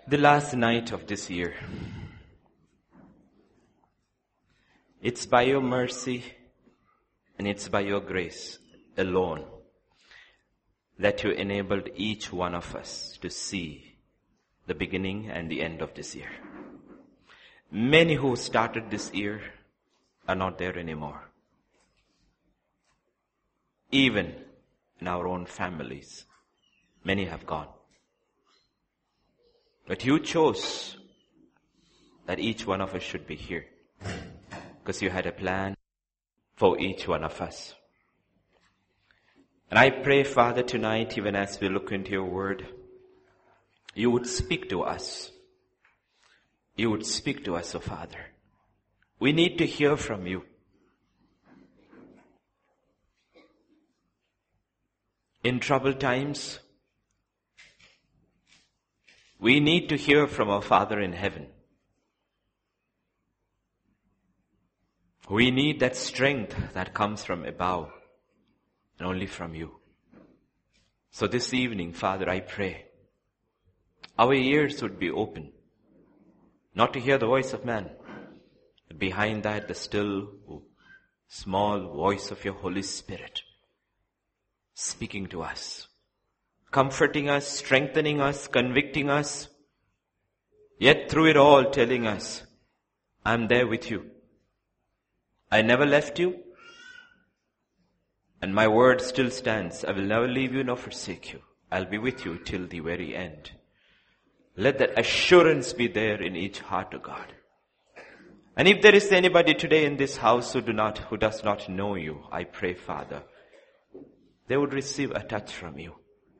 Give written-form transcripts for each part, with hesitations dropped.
The last night of this year. It's by your mercy and it's by your grace alone that you enabled each one of us to see the beginning and the end of this year. Many who started this year are not there anymore. Even in our own families, many have gone. But you chose that each one of us should be here because you had a plan for each one of us. And I pray, Father, tonight, even as we look into your word, you would speak to us. You would speak to us, oh Father. We need to hear from you. In troubled times, we need to hear from our Father in heaven. We need that strength that comes from above and only from you. So this evening, Father, I pray our ears would be open, not to hear the voice of man, but behind that the still, small voice of your Holy Spirit speaking to us, comforting us, strengthening us, convicting us, yet through it all telling us, I'm there with you. I never left you, and my word still stands. I will never leave you nor forsake you. I'll be with you till the very end. Let that assurance be there in each heart, O God. And if there is anybody today in this house who does not know you, I pray, Father, they would receive a touch from you.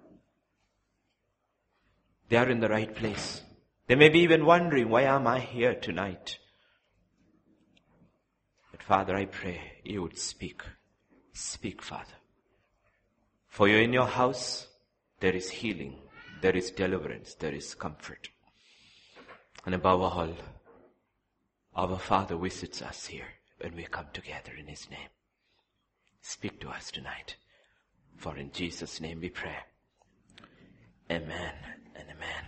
They are in the right place. They may be even wondering, why am I here tonight? But Father, I pray you would speak. Speak, Father. For you in your house, there is healing, there is deliverance, there is comfort. And above all, our Father visits us here when we come together in His name. Speak to us tonight. For in Jesus' name we pray. Amen and amen.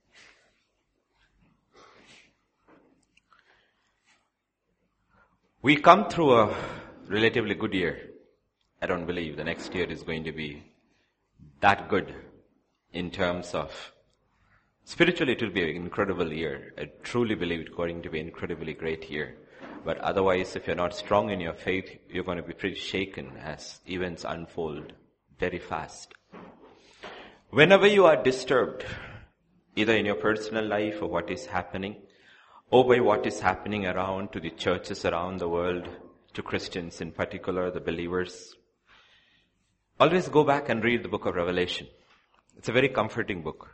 We come through a relatively good year. I don't believe the next year is going to be that good in terms of spiritually it will be an incredible year. I truly believe it's going to be an incredibly great year. But otherwise, if you're not strong in your faith, you're going to be pretty shaken as events unfold very fast. Whenever you are disturbed, either in your personal life or what is happening, or by what is happening around to the churches around the world, to Christians in particular, the believers, always go back and read the book of Revelation. It's a very comforting book.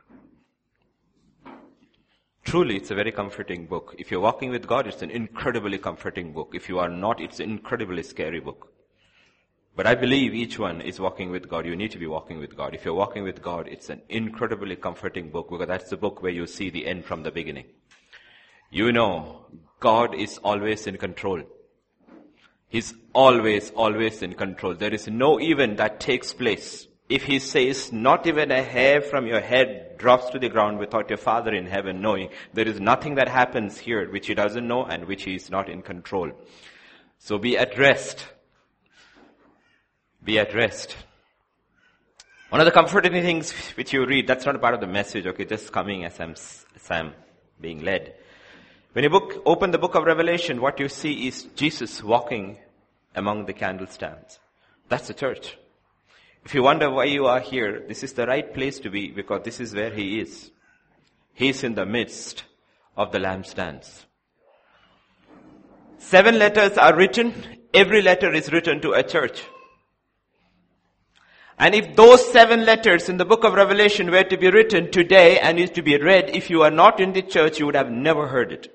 Truly, it's a very comforting book. If you're walking with God, it's an incredibly comforting book. If you are not, it's an incredibly scary book. But I believe each one is walking with God. You need to be walking with God. If you're walking with God, it's an incredibly comforting book because that's the book where you see the end from the beginning. You know, God is always in control. He's always in control. There is no event that takes place. If He says not even a hair from your head drops to the ground without your Father in heaven knowing, there is nothing that happens here which He doesn't know and which He is not in control. So be at rest. Be at rest. One of the comforting things which you read, that's not a part of the message, okay, just coming as I'm being led. When you open the book of Revelation, what you see is Jesus walking among the candlestands. That's the church. If you wonder why you are here, this is the right place to be because this is where He is. He is in the midst of the lampstands. 7 letters are written. Every letter is written to a church. And if those 7 letters in the book of Revelation were to be written today and is to be read, if you are not in the church, you would have never heard it.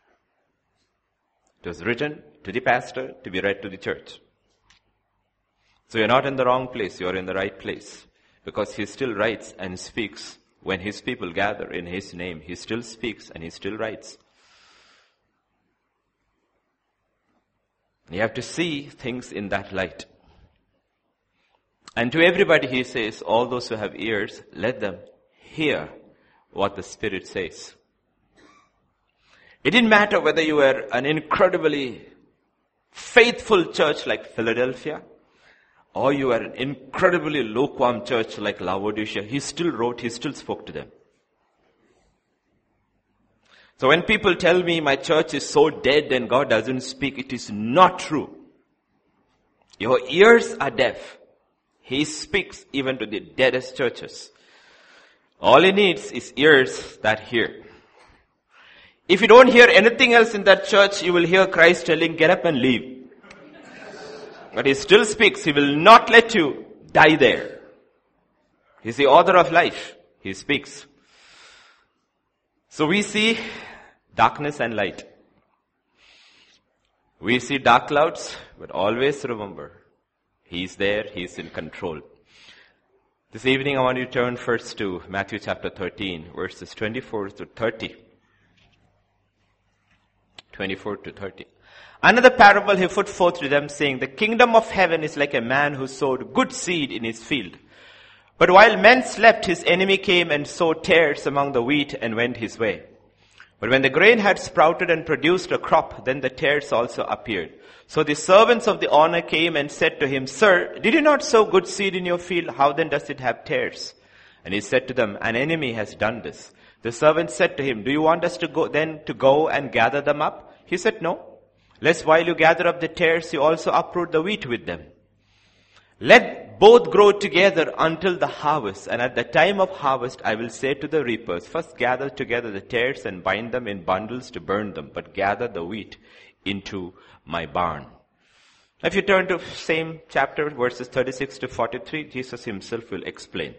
It was written to the pastor to be read to the church. So you're not in the wrong place, you're in the right place. Because He still writes and speaks. When His people gather in His name, He still speaks and He still writes. You have to see things in that light. And to everybody He says, all those who have ears, let them hear what the Spirit says. It didn't matter whether you were an incredibly faithful church like Philadelphia, or you were an incredibly lukewarm church like Laodicea. He still wrote, he still spoke to them. So when people tell me my church is so dead and God doesn't speak, it is not true. Your ears are deaf. He speaks even to the deadest churches. All he needs is ears that hear. If you don't hear anything else in that church, you will hear Christ telling, get up and leave. But he still speaks. He will not let you die there. He's the author of life. He speaks. So we see darkness and light. We see dark clouds, but always remember, He's there, He's in control. This evening I want you to turn first to Matthew chapter 13, verses 24 to 30. 24 to 30. Another parable he put forth to them, saying, the kingdom of heaven is like a man who sowed good seed in his field. But while men slept, his enemy came and sowed tares among the wheat and went his way. But when the grain had sprouted and produced a crop, then the tares also appeared. So the servants of the owner came and said to him, Sir, did you not sow good seed in your field? How then does it have tares? And he said to them, an enemy has done this. The servant said to him, do you want us to go and gather them up? He said, no. Lest while you gather up the tares, you also uproot the wheat with them. Let both grow together until the harvest. And at the time of harvest, I will say to the reapers, first gather together the tares and bind them in bundles to burn them, but gather the wheat into my barn. If you turn to same chapter, verses 36 to 43, Jesus himself will explain.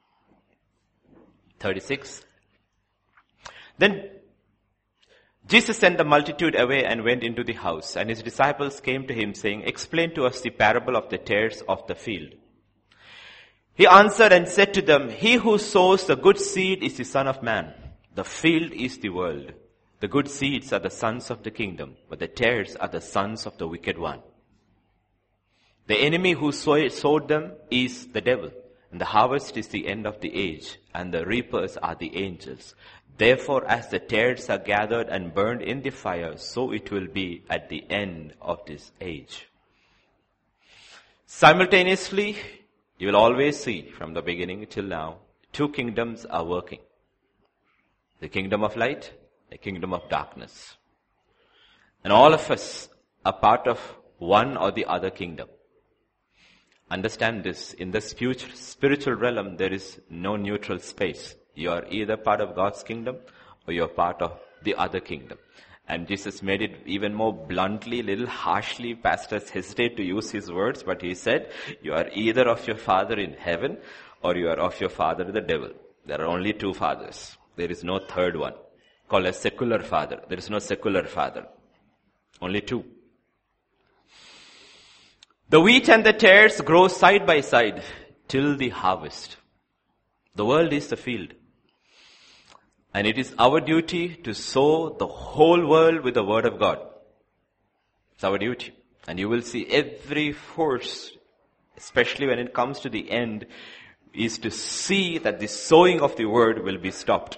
36. Then Jesus sent the multitude away and went into the house, and his disciples came to him, saying, explain to us the parable of the tares of the field. He answered and said to them, he who sows the good seed is the Son of Man. The field is the world. The good seeds are the sons of the kingdom, but the tares are the sons of the wicked one. The enemy who sowed them is the devil, and the harvest is the end of the age, and the reapers are the angels. Therefore, as the tares are gathered and burned in the fire, so it will be at the end of this age. Simultaneously, you will always see from the beginning till now, two kingdoms are working. The kingdom of light, the kingdom of darkness. And all of us are part of one or the other kingdom. Understand this, in the spiritual realm, there is no neutral space. You are either part of God's kingdom or you are part of the other kingdom. And Jesus made it even more bluntly, little harshly. Pastors hesitate to use his words, but he said, you are either of your father in heaven or you are of your father the devil. There are only two fathers. There is no third one, called a secular father. There is no secular father. Only two. The wheat and the tares grow side by side till the harvest. The world is the field. And it is our duty to sow the whole world with the word of God. It's our duty. And you will see every force, especially when it comes to the end, is to see that the sowing of the word will be stopped.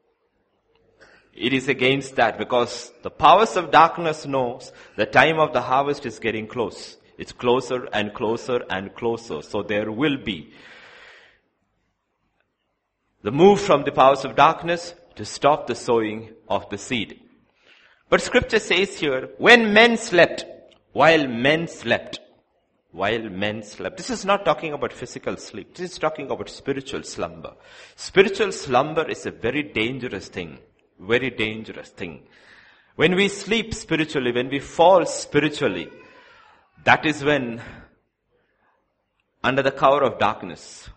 It is against that, because the powers of darkness knows the time of the harvest is getting close. It's closer and closer and closer. So there will be the move from the powers of darkness to stop the sowing of the seed. But scripture says here, when men slept, while men slept. This is not talking about physical sleep. This is talking about spiritual slumber. Spiritual slumber is a very dangerous thing. Very dangerous thing. When we sleep spiritually, when we fall spiritually, that is when, under the cover of darkness,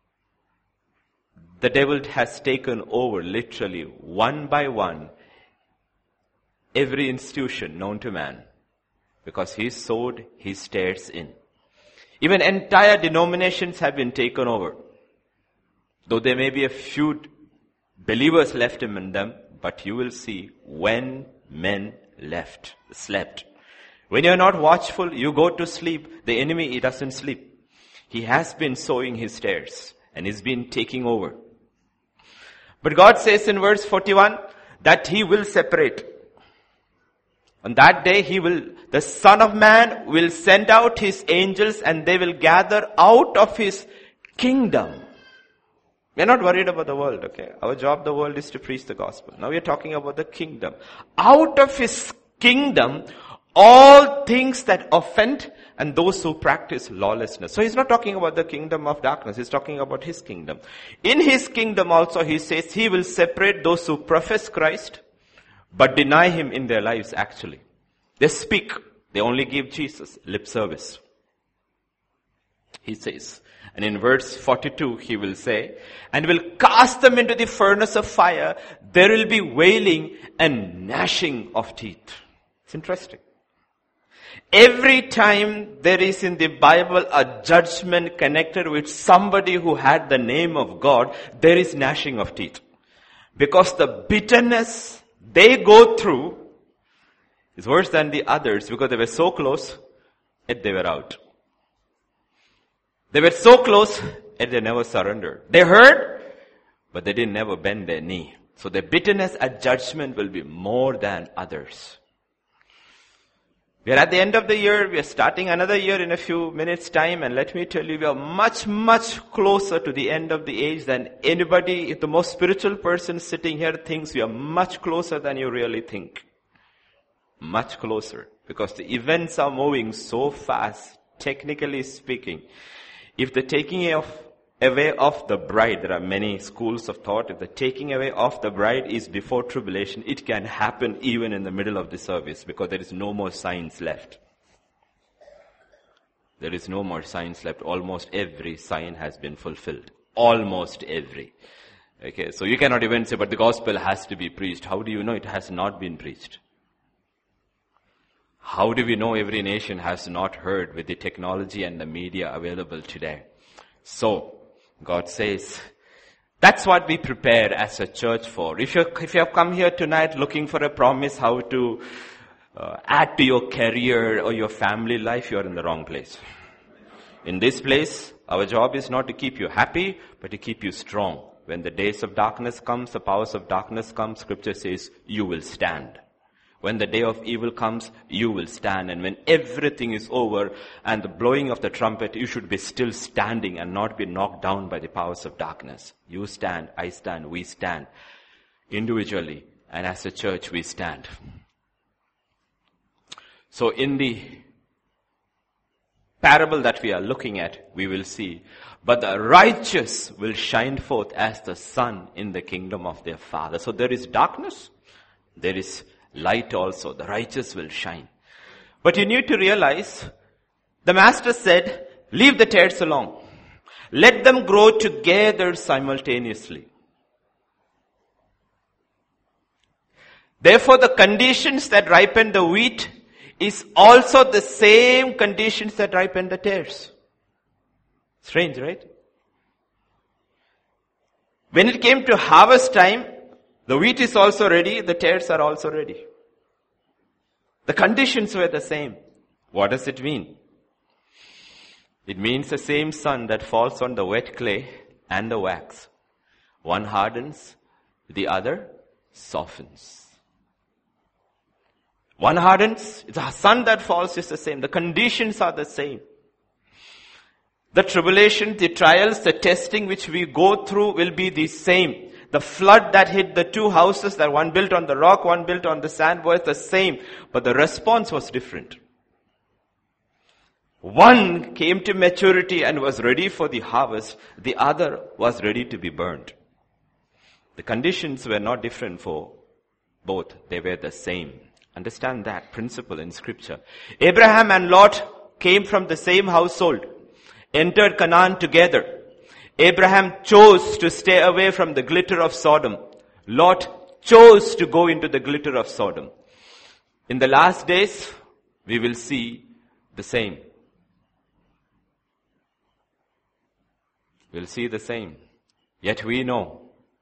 the devil has taken over literally one by one every institution known to man, because he sowed his tares in. Even entire denominations have been taken over. Though there may be a few believers left in them, but you will see when men slept. When you are not watchful, you go to sleep. The enemy, he doesn't sleep. He has been sowing his tares and he's been taking over. But God says in verse 41 that He will separate. On that day the Son of Man will send out His angels and they will gather out of His kingdom. We're not worried about the world, okay? Our job, the world, is to preach the gospel. Now we're talking about the kingdom. Out of His kingdom, all things that offend and those who practice lawlessness. So He's not talking about the kingdom of darkness. He's talking about His kingdom. In His kingdom also, He says He will separate those who profess Christ, but deny Him in their lives actually. They speak. They only give Jesus lip service. He says. And in verse 42, He will say, and will cast them into the furnace of fire. There will be wailing and gnashing of teeth. It's interesting. Every time there is in the Bible a judgment connected with somebody who had the name of God, there is gnashing of teeth. Because the bitterness they go through is worse than the others because they were so close, yet they were out. They were so close, yet they never surrendered. They heard, but they didn't never bend their knee. So their bitterness at judgment will be more than others. We are at the end of the year. We are starting another year in a few minutes' time. And let me tell you, we are much, much closer to the end of the age than anybody. If the most spiritual person sitting here thinks we are much closer than you really think. Much closer. Because the events are moving so fast, technically speaking. If the taking away of the bride, there are many schools of thought, if the taking away of the bride is before tribulation, it can happen even in the middle of the service because there is no more signs left. There is no more signs left. Almost every sign has been fulfilled. Almost every. Okay, so you cannot even say, but the gospel has to be preached. How do you know it has not been preached? How do we know every nation has not heard with the technology and the media available today? So, God says, that's what we prepare as a church for. If you have come here tonight looking for a promise how to add to your career or your family life, you are in the wrong place. In this place, our job is not to keep you happy, but to keep you strong. When the days of darkness comes, the powers of darkness come, Scripture says, you will stand. When the day of evil comes, you will stand. And when everything is over and the blowing of the trumpet, you should be still standing and not be knocked down by the powers of darkness. You stand, I stand, we stand. Individually and as a church, we stand. So in the parable that we are looking at, we will see, but the righteous will shine forth as the sun in the kingdom of their Father. So there is darkness, there is light also. The righteous will shine. But you need to realize, the Master said, leave the tares alone. Let them grow together simultaneously. Therefore, the conditions that ripen the wheat is also the same conditions that ripen the tares. Strange, right? When it came to harvest time, the wheat is also ready, the tares are also ready. The conditions were the same. What does it mean? It means the same sun that falls on the wet clay and the wax. One hardens, the other softens. One hardens, the sun that falls is the same. The conditions are the same. The tribulation, the trials, the testing which we go through will be the same. The flood that hit the two houses, that one built on the rock, one built on the sand, was the same. But the response was different. One came to maturity and was ready for the harvest. The other was ready to be burned. The conditions were not different for both. They were the same. Understand that principle in Scripture. Abraham and Lot came from the same household, entered Canaan together. Abraham chose to stay away from the glitter of Sodom. Lot chose to go into the glitter of Sodom. In the last days, we will see the same. We'll see the same. Yet we know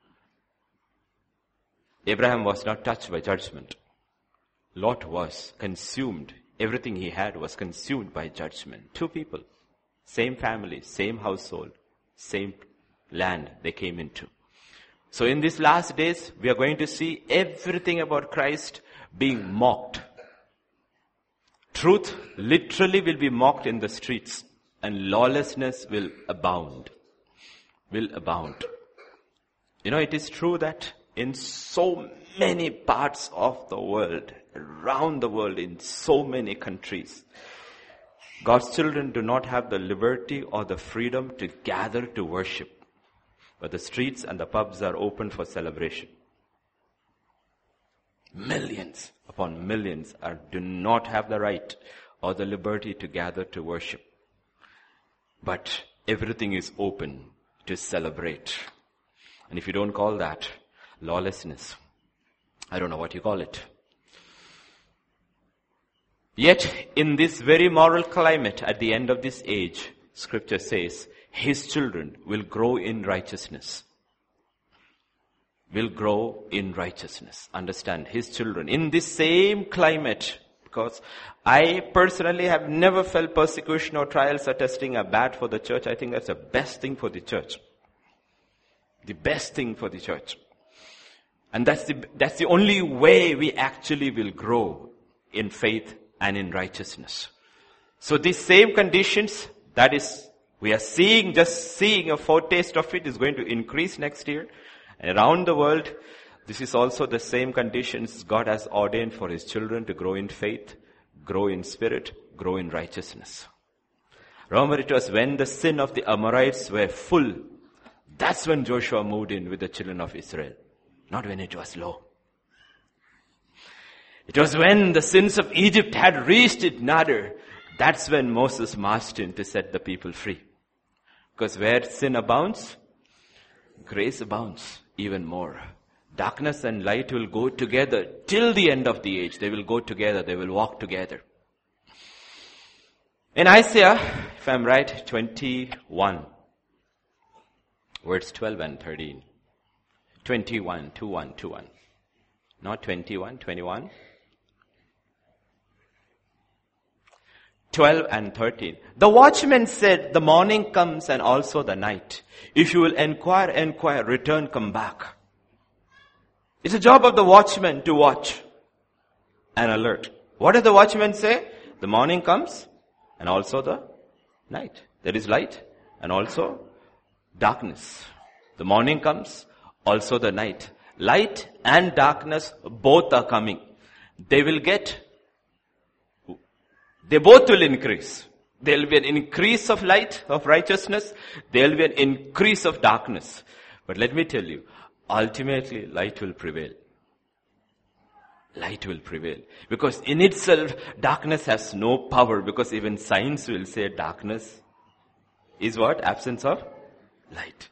Abraham was not touched by judgment. Lot was consumed. Everything he had was consumed by judgment. Two people, same family, same household, same land they came into. So in these last days, we are going to see everything about Christ being mocked. Truth literally will be mocked in the streets, and lawlessness will abound. Will abound. You know, it is true that in so many parts of the world, around the world, in so many countries, God's children do not have the liberty or the freedom to gather to worship. But the streets and the pubs are open for celebration. Millions upon millions do not have the right or the liberty to gather to worship. But everything is open to celebrate. And if you don't call that lawlessness, I don't know what you call it. Yet, in this very moral climate at the end of this age, Scripture says, His children will grow in righteousness. Will grow in righteousness. Understand, His children. In this same climate, because I personally have never felt persecution or trials or testing are bad for the church. I think that's the best thing for the church. The best thing for the church. And that's the only way we actually will grow in faith and in righteousness. So these same conditions, that is, we are just seeing a foretaste of it is going to increase next year. And around the world, this is also the same conditions God has ordained for His children to grow in faith, grow in spirit, grow in righteousness. Remember, it was when the sin of the Amorites were full, that's when Joshua moved in with the children of Israel. Not when it was low. It was when the sins of Egypt had reached its nadir. That's when Moses marched in to set the people free. Because where sin abounds, grace abounds even more. Darkness and light will go together till the end of the age. They will go together. They will walk together. In Isaiah, if I'm right, 21, verse 12 and 13. 21, 21, 21. Not 21, 21. 12 and 13. The watchman said, the morning comes and also the night. If you will inquire, return, come back. It's a job of the watchman to watch and alert. What does the watchman say? The morning comes and also the night. There is light and also darkness. The morning comes, also the night. Light and darkness both are coming. They both will increase. There will be an increase of light, of righteousness. There will be an increase of darkness. But let me tell you, ultimately light will prevail. Light will prevail. Because in itself, darkness has no power. Because even science will say darkness is what? Absence of light.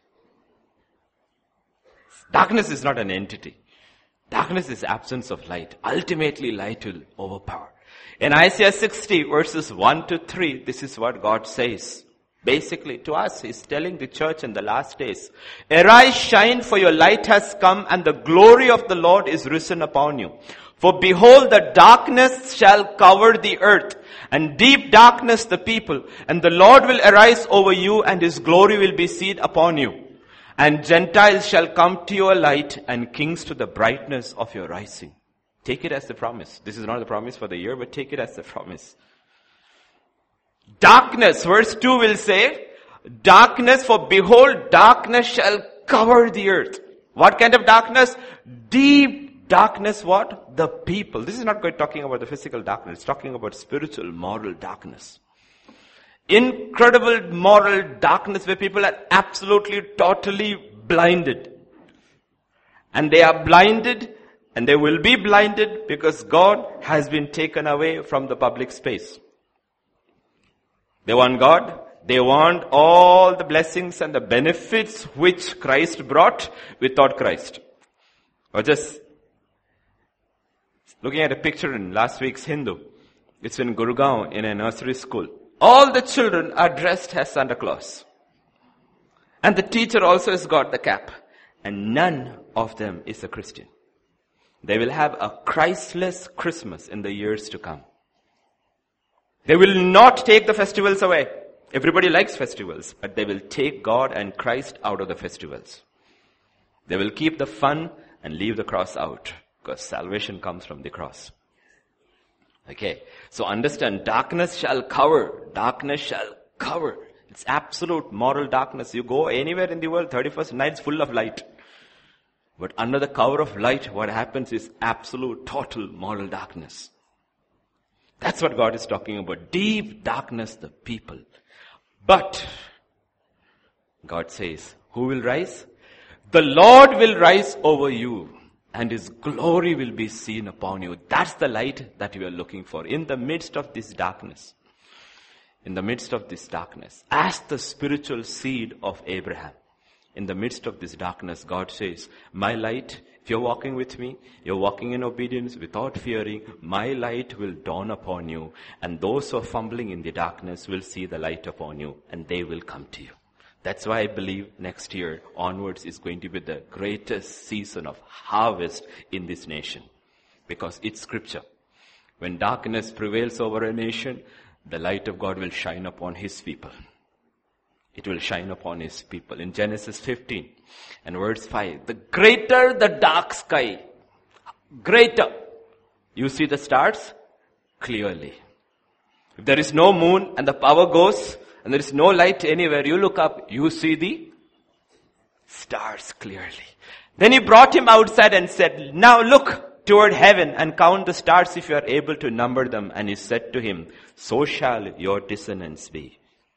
Darkness is not an entity. Darkness is absence of light. Ultimately, light will overpower. In Isaiah 60 verses 1 to 3, this is what God says. Basically, to us, He's telling the church in the last days, arise, shine, for your light has come, and the glory of the Lord is risen upon you. For behold, the darkness shall cover the earth, and deep darkness the people. And the Lord will arise over you, and His glory will be seen upon you. And Gentiles shall come to your light, and kings to the brightness of your rising. Take it as the promise. This is not the promise for the year, but take it as the promise. Darkness, verse 2 will say, darkness, for behold, darkness shall cover the earth. What kind of darkness? Deep darkness, what? The people. This is not talking about the physical darkness. It's talking about spiritual, moral darkness. Incredible moral darkness where people are absolutely, totally blinded. And they are blinded, and they will be blinded because God has been taken away from the public space. They want God. They want all the blessings and the benefits which Christ brought without Christ. Or just looking at a picture in last week's Hindu. It's in Gurgaon in a nursery school. All the children are dressed as Santa Claus. And the teacher also has got the cap. And none of them is a Christian. They will have a Christless Christmas in the years to come. They will not take the festivals away. Everybody likes festivals, but they will take God and Christ out of the festivals. They will keep the fun and leave the cross out, because salvation comes from the cross. Okay, so understand, darkness shall cover. Darkness shall cover. It's absolute moral darkness. You go anywhere in the world, 31st night is full of light. But under the cover of light, what happens is absolute, total moral darkness. That's what God is talking about. Deep darkness, the people. But, God says, who will rise? The Lord will rise over you, and His glory will be seen upon you. That's the light that we are looking for. In the midst of this darkness, as the spiritual seed of Abraham, in the midst of this darkness, God says, my light, if you're walking with me, you're walking in obedience without fearing, my light will dawn upon you, and those who are fumbling in the darkness will see the light upon you, and they will come to you. That's why I believe next year onwards is going to be the greatest season of harvest in this nation. Because it's scripture. When darkness prevails over a nation, the light of God will shine upon His people. It will shine upon His people. In Genesis 15 and verse 5, the greater the dark sky, greater. You see the stars clearly. If there is no moon and the power goes and there is no light anywhere, you look up, you see the stars clearly. Then He brought him outside and said, now look toward heaven and count the stars if you are able to number them. And He said to him, so shall your descendants be.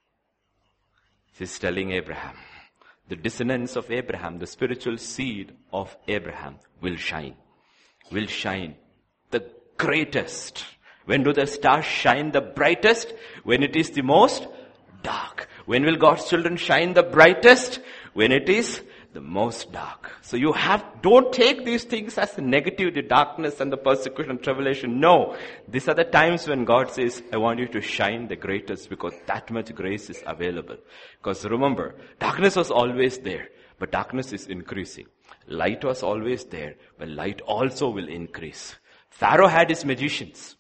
He's telling Abraham, the descendants of Abraham, the spiritual seed of Abraham will shine. Will shine the greatest. When do the stars shine the brightest? When it is the most dark. When will God's children shine the brightest? When it is the most dark. So don't take these things as negative, the darkness and the persecution and tribulation. No. These are the times when God says, I want you to shine the greatest, because that much grace is available. Because remember, darkness was always there, but darkness is increasing. Light was always there, but light also will increase. Pharaoh had his magicians.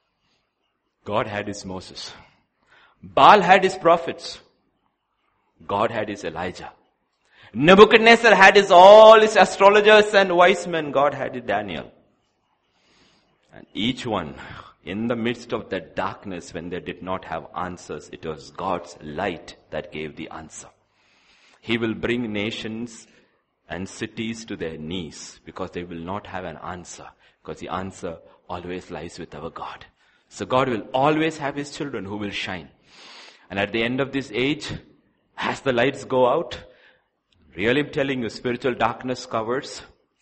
God had his Moses. Baal had his prophets. God had his Elijah. Nebuchadnezzar had all his astrologers and wise men. God had his Daniel. And each one, in the midst of that darkness, when they did not have answers, it was God's light that gave the answer. He will bring nations and cities to their knees because they will not have an answer, because the answer always lies with our God. So God will always have His children who will shine. And at the end of this age, as the lights go out, really I'm telling you, spiritual darkness covers.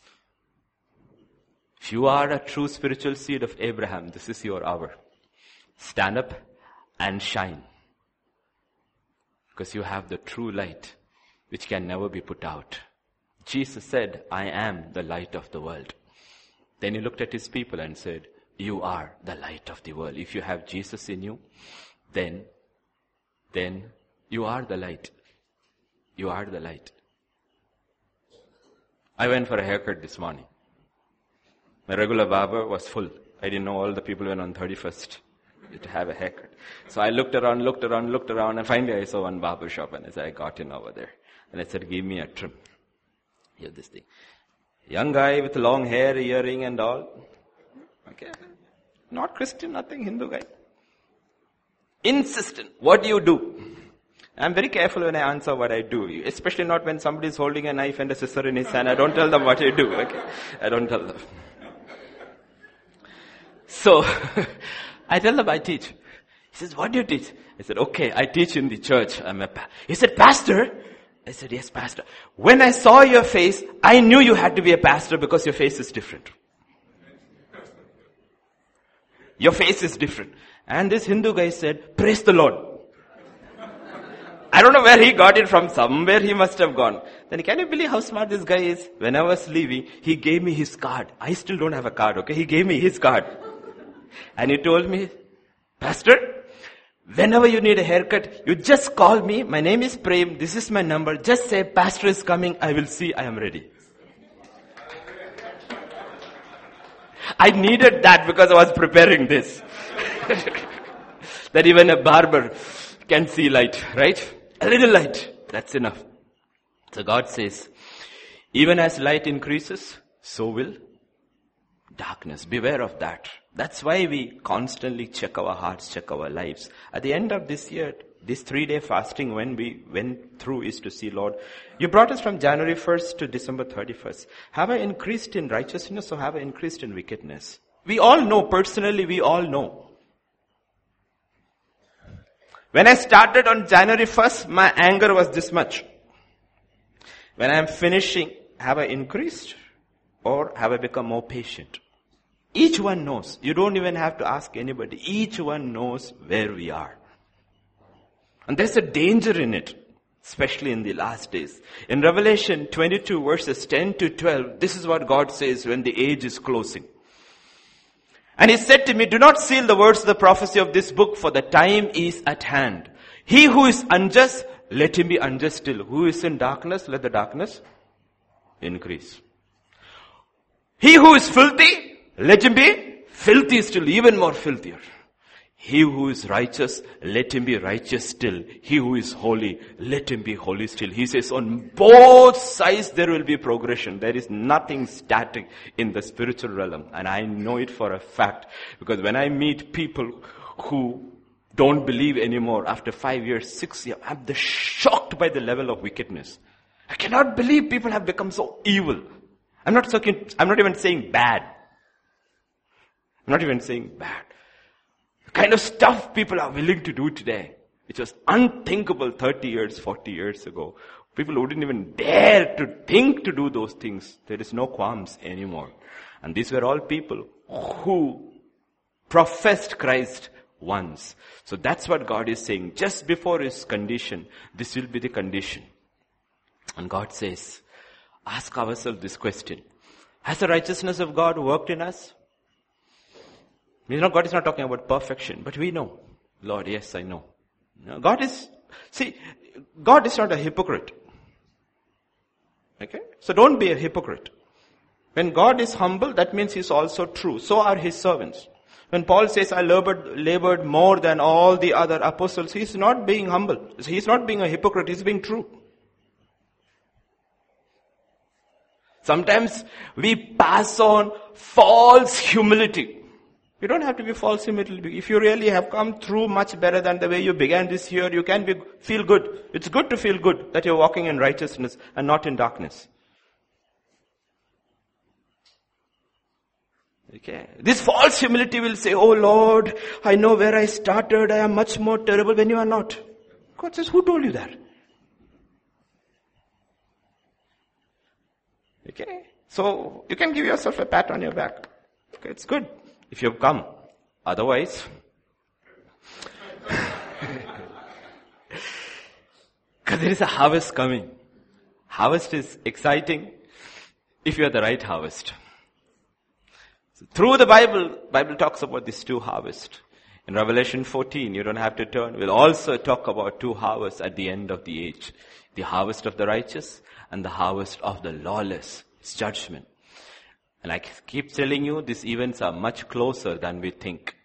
If you are a true spiritual seed of Abraham, this is your hour. Stand up and shine. Because you have the true light, which can never be put out. Jesus said, I am the light of the world. Then He looked at His people and said, you are the light of the world. If you have Jesus in you, then you are the light. You are the light. I went for a haircut this morning. My regular barber was full. I didn't know all the people went on 31st to have a haircut. So I looked around, and finally I saw one barber shop, and I got in over there. And I said, give me a trim. Here, this thing. Young guy with long hair, earring and all. Okay. Not Christian, nothing, Hindu guy. Insistent. What do you do? I'm very careful when I answer what I do. Especially not when somebody is holding a knife and a scissor in his hand. I don't tell them what I do. Okay? I don't tell them. So, I tell them I teach. He says, what do you teach? I said, okay, I teach in the church. He said, pastor? I said, yes, pastor. When I saw your face, I knew you had to be a pastor because your face is different. Your face is different. And this Hindu guy said, praise the Lord. I don't know where he got it from. Somewhere he must have gone. Then can you believe how smart this guy is? When I was leaving, he gave me his card. I still don't have a card, okay? He gave me his card. And he told me, pastor, whenever you need a haircut, you just call me. My name is Prem. This is my number. Just say, pastor is coming. I will see. I am ready. I needed that because I was preparing this. That even a barber can see light, right? A little light. That's enough. So God says, Even as light increases, so will darkness. Beware of that. That's why we constantly check our hearts, check our lives. At the end of this year, this 3-day fasting when we went through is to see, Lord, you brought us from January 1st to December 31st. Have I increased in righteousness or have I increased in wickedness? We all know, personally we all know. When I started on January 1st, my anger was this much. When I am finishing, have I increased or have I become more patient? Each one knows. You don't even have to ask anybody. Each one knows where we are. And there's a danger in it, especially in the last days. In Revelation 22 verses 10 to 12, this is what God says when the age is closing. And he said to me, do not seal the words of the prophecy of this book, for the time is at hand. He who is unjust, let him be unjust still. Who is in darkness, let the darkness increase. He who is filthy, let him be filthy still, even more filthier. He who is righteous, let him be righteous still. He who is holy, let him be holy still. He says on both sides there will be progression. There is nothing static in the spiritual realm. And I know it for a fact. Because when I meet people who don't believe anymore after 5 years, 6 years, I'm shocked by the level of wickedness. I cannot believe people have become so evil. I'm not even saying bad. I'm not even saying bad. The kind of stuff people are willing to do today, which was unthinkable 30 years, 40 years ago. People wouldn't even dare to think to do those things. There is no qualms anymore. And these were all people who professed Christ once. So that's what God is saying. Just before his condition, this will be the condition. And God says, ask ourselves this question. Has the righteousness of God worked in us? God is not talking about perfection, but we know. Lord, yes, I know. God is not a hypocrite. Okay? So don't be a hypocrite. When God is humble, that means he's also true. So are his servants. When Paul says, I labored more than all the other apostles, he's not being humble. He's not being a hypocrite, he's being true. Sometimes we pass on false humility. You don't have to be false humility. If you really have come through much better than the way you began this year, you can feel good. It's good to feel good that you're walking in righteousness and not in darkness. Okay. This false humility will say, oh Lord, I know where I started. I am much more terrible when you are not. God says, who told you that? Okay. So you can give yourself a pat on your back. Okay, it's good if you've come. Otherwise, because there is a harvest coming. Harvest is exciting if you are the right harvest. So through the Bible talks about these two harvests. In Revelation 14, you don't have to turn. We'll also talk about two harvests at the end of the age. The harvest of the righteous and the harvest of the lawless. It's judgment. And I keep telling you, these events are much closer than we think.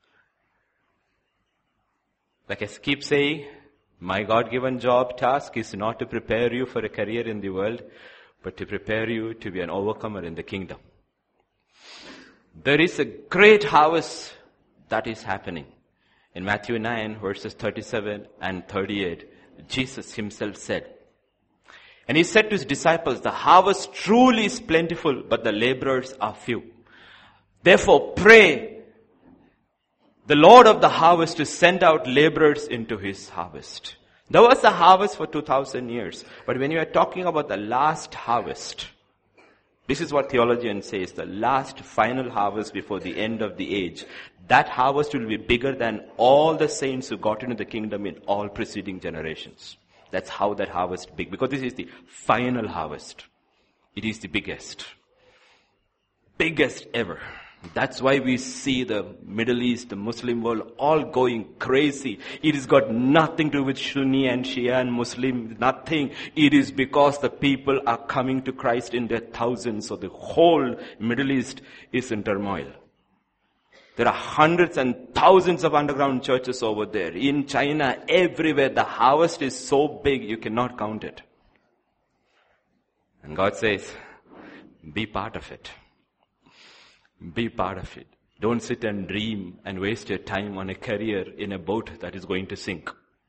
Like I keep saying, my God-given job task is not to prepare you for a career in the world, but to prepare you to be an overcomer in the kingdom. There is a great harvest that is happening. In Matthew 9, verses 37 and 38, Jesus himself said, and he said to his disciples, the harvest truly is plentiful, but the laborers are few. Therefore pray the Lord of the harvest to send out laborers into his harvest. There was a harvest for 2,000 years. But when you are talking about the last harvest, this is what theologians say is the last final harvest before the end of the age. That harvest will be bigger than all the saints who got into the kingdom in all preceding generations. That's how that harvest big. Because this is the final harvest. It is the biggest. Biggest ever. That's why we see the Middle East, the Muslim world, all going crazy. It has got nothing to do with Sunni and Shia and Muslim, nothing. It is because the people are coming to Christ in their thousands. So the whole Middle East is in turmoil. There are hundreds and thousands of underground churches over there. In China, everywhere, the harvest is so big, you cannot count it. And God says, be part of it. Be part of it. Don't sit and dream and waste your time on a career in a boat that is going to sink.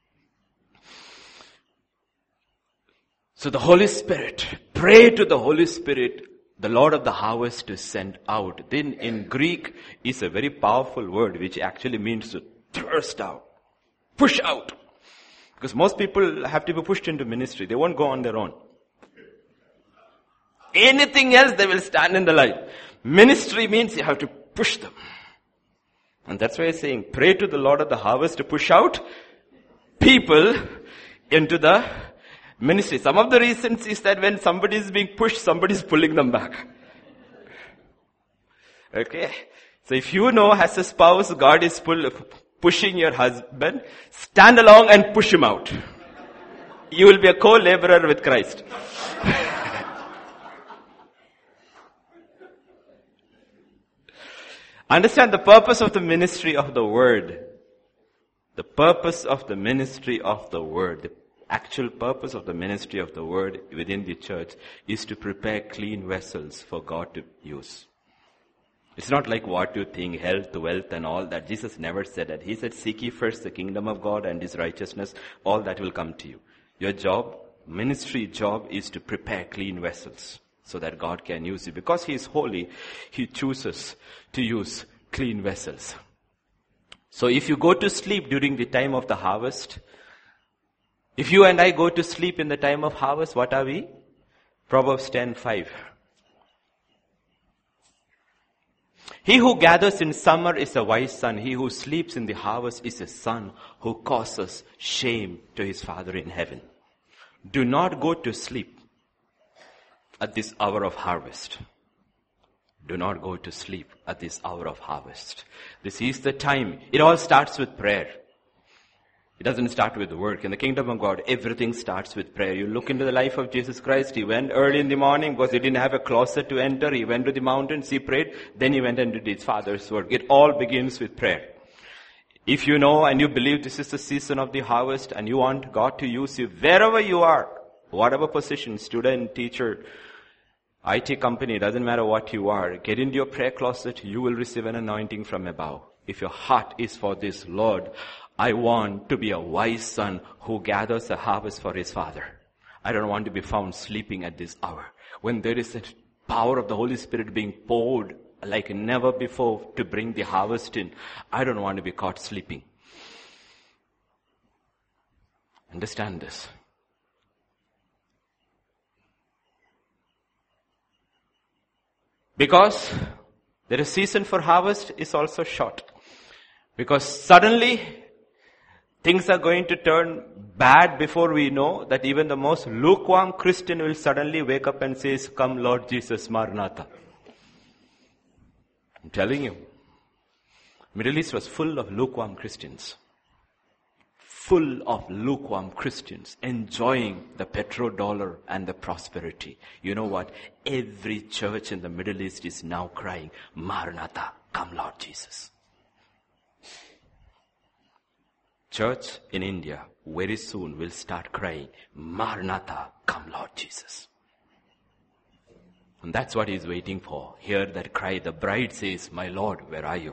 So the Holy Spirit, pray to the Holy Spirit, the Lord of the harvest, to send out. Then in Greek is a very powerful word which actually means to thrust out, push out. Because most people have to be pushed into ministry. They won't go on their own. Anything else, they will stand in the light. Ministry means you have to push them. And that's why I'm saying, pray to the Lord of the harvest to push out people into the ministry. Some of the reasons is that when somebody is being pushed, somebody is pulling them back. Okay? So if you know as a spouse, God is pushing your husband, stand along and push him out. You will be a co-laborer with Christ. Understand the purpose of the ministry of the word. The purpose of the ministry of the word. The actual purpose of the ministry of the word within the church is to prepare clean vessels for God to use. It's not like what you think, health, wealth and all that. Jesus never said that. He said, seek ye first the kingdom of God and his righteousness. All that will come to you. Your job, ministry job, is to prepare clean vessels so that God can use you. Because he is holy, he chooses to use clean vessels. So if you go to sleep during the time of the harvest, if you and I go to sleep in the time of harvest, what are we? Proverbs 10:5. He who gathers in summer is a wise son. He who sleeps in the harvest is a son who causes shame to his Father in heaven. Do not go to sleep at this hour of harvest. Do not go to sleep at this hour of harvest. This is the time. It all starts with prayer. It doesn't start with work. In the kingdom of God, everything starts with prayer. You look into the life of Jesus Christ. He went early in the morning because he didn't have a closet to enter. He went to the mountains, he prayed. Then he went and did his Father's work. It all begins with prayer. If you know and you believe this is the season of the harvest and you want God to use you wherever you are, whatever position, student, teacher, IT company, doesn't matter what you are, get into your prayer closet, you will receive an anointing from above. If your heart is for this, Lord, I want to be a wise son who gathers a harvest for his Father. I don't want to be found sleeping at this hour. When there is a power of the Holy Spirit being poured like never before to bring the harvest in, I don't want to be caught sleeping. Understand this. Because there is season for harvest is also short. Because suddenly things are going to turn bad before we know that even the most lukewarm Christian will suddenly wake up and says, come Lord Jesus, Maranatha. I'm telling you, Middle East was full of lukewarm Christians. Full of lukewarm Christians enjoying the petrodollar and the prosperity. You know what? Every church in the Middle East is now crying, Maranatha, come Lord Jesus. Church in India very soon will start crying, Maranatha, come Lord Jesus. And that's what he's waiting for. Hear that cry. The bride says, my Lord, where are you?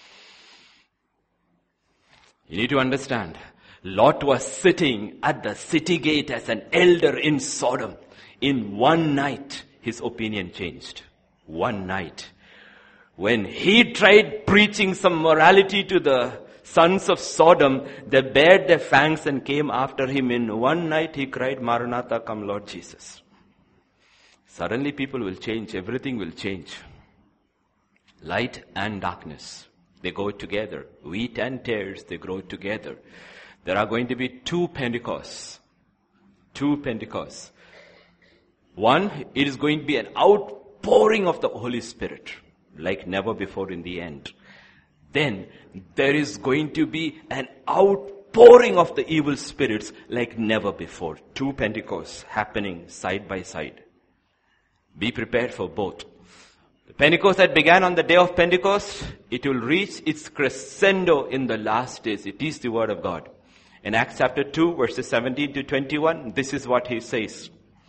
You need to understand. Lot was sitting at the city gate as an elder in Sodom. In one night, his opinion changed. One night. When he tried preaching some morality to the sons of Sodom, they bared their fangs and came after him. In one night, he cried, Maranatha, come Lord Jesus. Suddenly people will change. Everything will change. Light and darkness, they go together. Wheat and tares, they grow together. There are going to be two Pentecosts. Two Pentecosts. One, it is going to be an outpouring of the Holy Spirit, like never before in the end. Then, there is going to be an outpouring of the evil spirits like never before. Two Pentecosts happening side by side. Be prepared for both. The Pentecost that began on the day of Pentecost, it will reach its crescendo in the last days. It is the word of God. In Acts chapter 2, verses 17 to 21, this is what he says.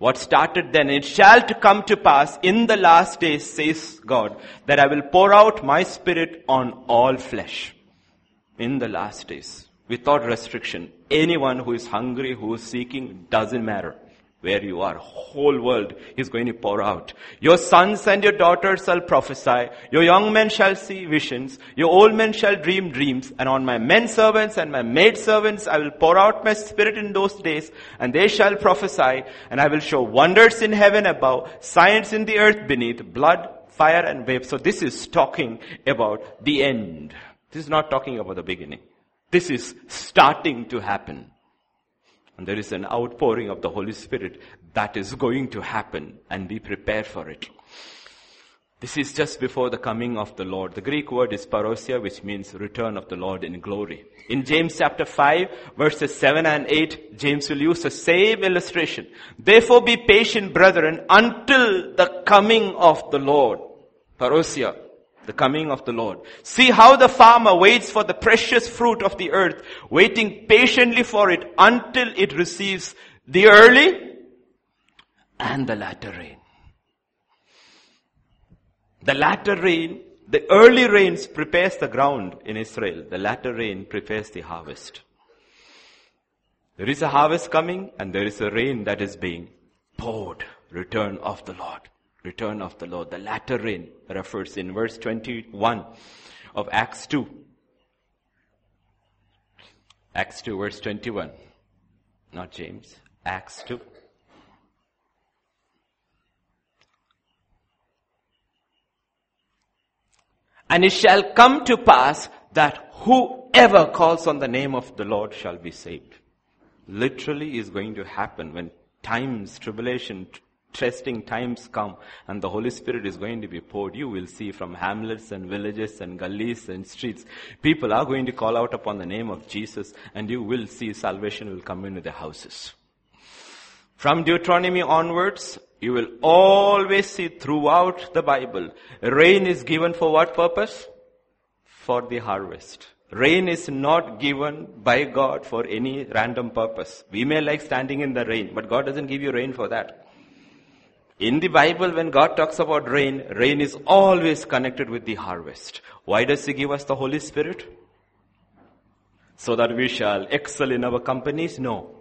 What started then, it shall to come to pass in the last days, says God, that I will pour out my Spirit on all flesh. In the last days. Without restriction. Anyone who is hungry, who is seeking, doesn't matter where you are. Whole world is going to pour out. Your sons and your daughters shall prophesy. Your young men shall see visions. Your old men shall dream dreams. And on my men servants and my maid servants I will pour out my Spirit in those days. And they shall prophesy. And I will show wonders in heaven above, signs in the earth beneath, blood, fire and waves. So this is talking about the end. This is not talking about the beginning. This is starting to happen. And there is an outpouring of the Holy Spirit that is going to happen, and be prepared for it. This is just before the coming of the Lord. The Greek word is parousia, which means return of the Lord in glory. In James chapter 5, verses 7 and 8, James will use the same illustration. Therefore be patient, brethren, until the coming of the Lord. Parousia. The coming of the Lord. See how the farmer waits for the precious fruit of the earth, waiting patiently for it until it receives the early and the latter rain. The latter rain, the early rains prepares the ground in Israel. The latter rain prepares the harvest. There is a harvest coming and there is a rain that is being poured. Return of the Lord. Return of the Lord. The latter rain refers in verse 21 of Acts 2. Acts 2 verse 21. Not James. Acts 2. And it shall come to pass that whoever calls on the name of the Lord shall be saved. Literally is going to happen when times, tribulation, testing times come and the Holy Spirit is going to be poured. You will see from hamlets and villages and gullies and streets, people are going to call out upon the name of Jesus, and you will see salvation will come into their houses. From Deuteronomy onwards, you will always see throughout the Bible, rain is given for what purpose? For the harvest. Rain is not given by God for any random purpose. We may like standing in the rain, but God doesn't give you rain for that. In the Bible, when God talks about rain, rain is always connected with the harvest. Why does He give us the Holy Spirit? So that we shall excel in our companies? No.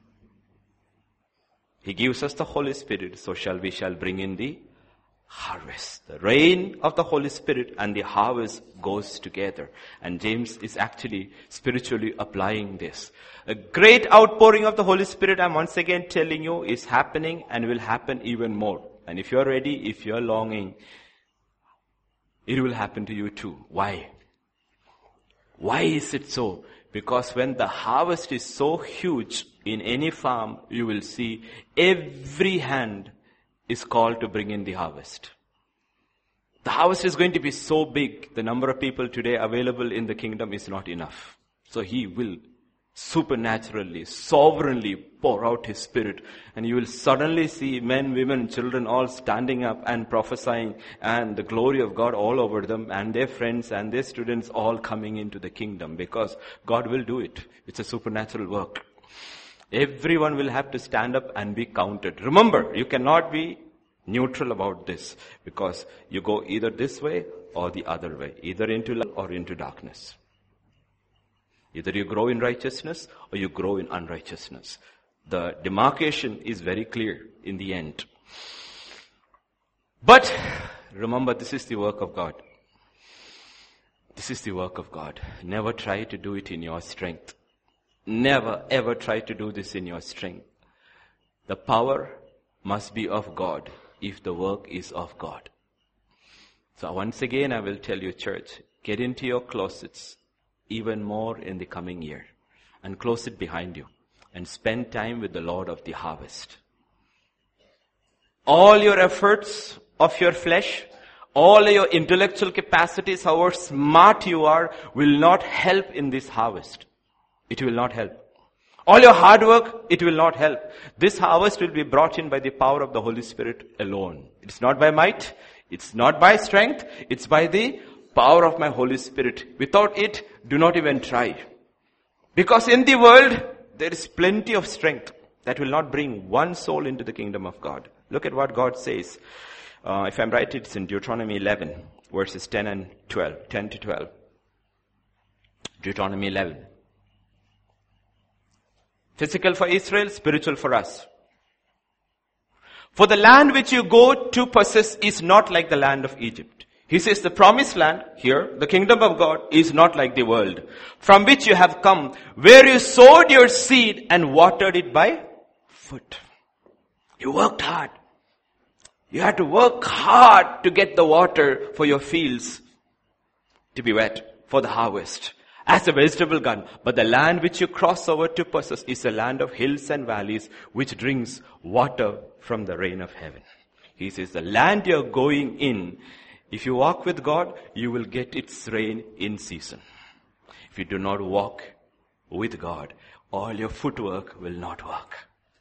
He gives us the Holy Spirit, so we shall bring in the harvest. The rain of the Holy Spirit and the harvest goes together. And James is actually spiritually applying this. A great outpouring of the Holy Spirit, I'm once again telling you, is happening and will happen even more. And if you're ready, if you're longing, it will happen to you too. Why? Why is it so? Because when the harvest is so huge in any farm, you will see every hand is called to bring in the harvest. The harvest is going to be so big, the number of people today available in the kingdom is not enough. So He will supernaturally, sovereignly pour out His Spirit, and you will suddenly see men, women, children all standing up and prophesying, and the glory of God all over them, and their friends and their students all coming into the kingdom, because God will do it. It's a supernatural work. Everyone will have to stand up and be counted. Remember, you cannot be neutral about this, because you go either this way or the other way, either into light or into darkness. Either you grow in righteousness or you grow in unrighteousness. The demarcation is very clear in the end. But remember, this is the work of God. This is the work of God. Never try to do it in your strength. Never ever try to do this in your strength. The power must be of God if the work is of God. So once again I will tell you, church, get into your closets even more in the coming year, and close it behind you, and spend time with the Lord of the harvest. All your efforts of your flesh, all your intellectual capacities, however smart you are, will not help in this harvest. It will not help. All your hard work, it will not help. This harvest will be brought in by the power of the Holy Spirit alone. It's not by might, it's not by strength, it's by the power of my Holy Spirit. Without it, do not even try. Because in the world, there is plenty of strength. that will not bring one soul into the kingdom of God. Look at what God says. If I'm right, it's in Deuteronomy 11, verses 10 and 12, 10 to 12. Deuteronomy 11. Physical for Israel, spiritual for us. For the land which you go to possess is not like the land of Egypt. He says the promised land, here, the kingdom of God, is not like the world, from which you have come, where you sowed your seed and watered it by foot. You worked hard. You had to work hard to get the water for your fields to be wet for the harvest. As a vegetable garden. But the land which you cross over to possess is a land of hills and valleys which drinks water from the rain of heaven. He says the land you're going in, if you walk with God, you will get its rain in season. If you do not walk with God, all your footwork will not work.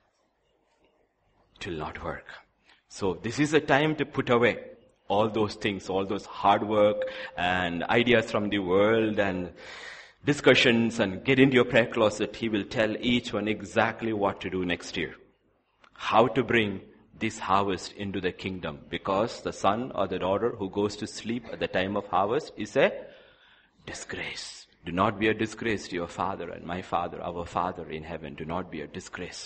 It will not work. So this is a time to put away all those things, all those hard work and ideas from the world and discussions, and get into your prayer closet. He will tell each one exactly what to do next year. How to bring this harvest into the kingdom. Because the son or the daughter who goes to sleep at the time of harvest is a disgrace. Do not be a disgrace to your Father and my Father, our Father in heaven. Do not be a disgrace.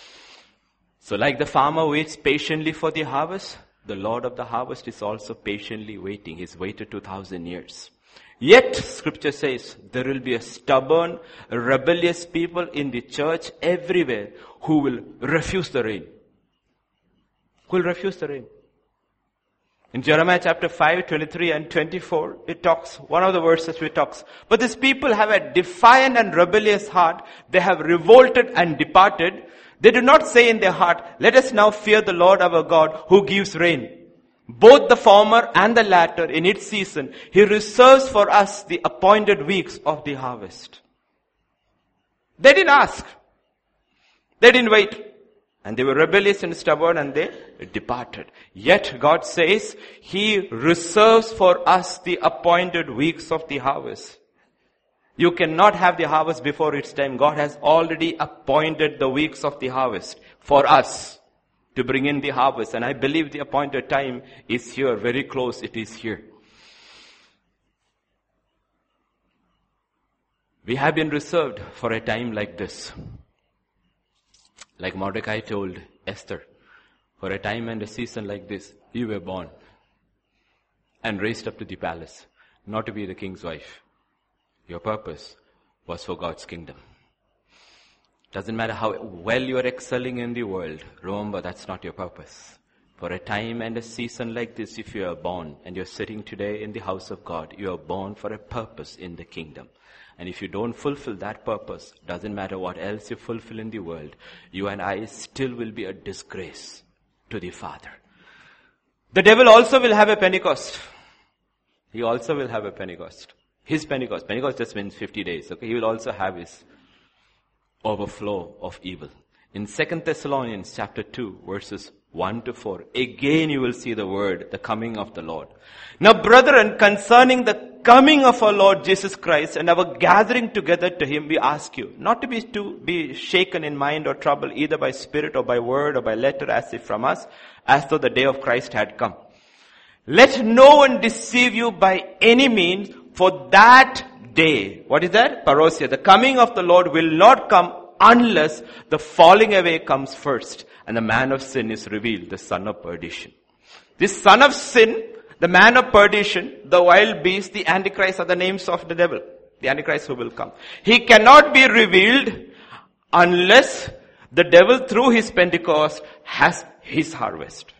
So like the farmer waits patiently for the harvest, the Lord of the harvest is also patiently waiting. He's waited 2,000 years. Yet, scripture says, there will be a stubborn, rebellious people in the church everywhere who will refuse the rain. Who will refuse the rain. In Jeremiah chapter 5, 23 and 24, it talks, one of the verses which talks, but these people have a defiant and rebellious heart. They have revolted and departed. They do not say in their heart, let us now fear the Lord our God who gives rain. Both the former and the latter in its season. He reserves for us the appointed weeks of the harvest. They didn't ask. They didn't wait. And they were rebellious and stubborn and they departed. Yet God says He reserves for us the appointed weeks of the harvest. You cannot have the harvest before its time. God has already appointed the weeks of the harvest for us to bring in the harvest. And I believe the appointed time is here, very close, it is here. We have been reserved for a time like this. Like Mordecai told Esther, for a time and a season like this, you were born and raised up to the palace, not to be the king's wife. Your purpose was for God's kingdom. Doesn't matter how well you are excelling in the world. Remember, that's not your purpose. For a time and a season like this, if you are born and you're sitting today in the house of God, you are born for a purpose in the kingdom. And if you don't fulfill that purpose, doesn't matter what else you fulfill in the world, you and I still will be a disgrace to the Father. The devil also will have a Pentecost. He also will have a Pentecost. His Pentecost. Pentecost just means 50 days. Okay, he will also have his overflow of evil. In 2 Thessalonians chapter 2, verses 1 to 4, again you will see the word, the coming of the Lord. Now brethren, concerning the coming of our Lord Jesus Christ and our gathering together to Him, we ask you not to be shaken in mind or troubled either by spirit or by word or by letter as if from us, as though the day of Christ had come. Let no one deceive you by any means, for that day, what is that? Parousia. The coming of the Lord will not come unless the falling away comes first and the man of sin is revealed, the son of perdition. This son of sin, the man of perdition, the wild beast, the Antichrist are the names of the devil. The Antichrist who will come. He cannot be revealed unless the devil through his Pentecost has his harvest.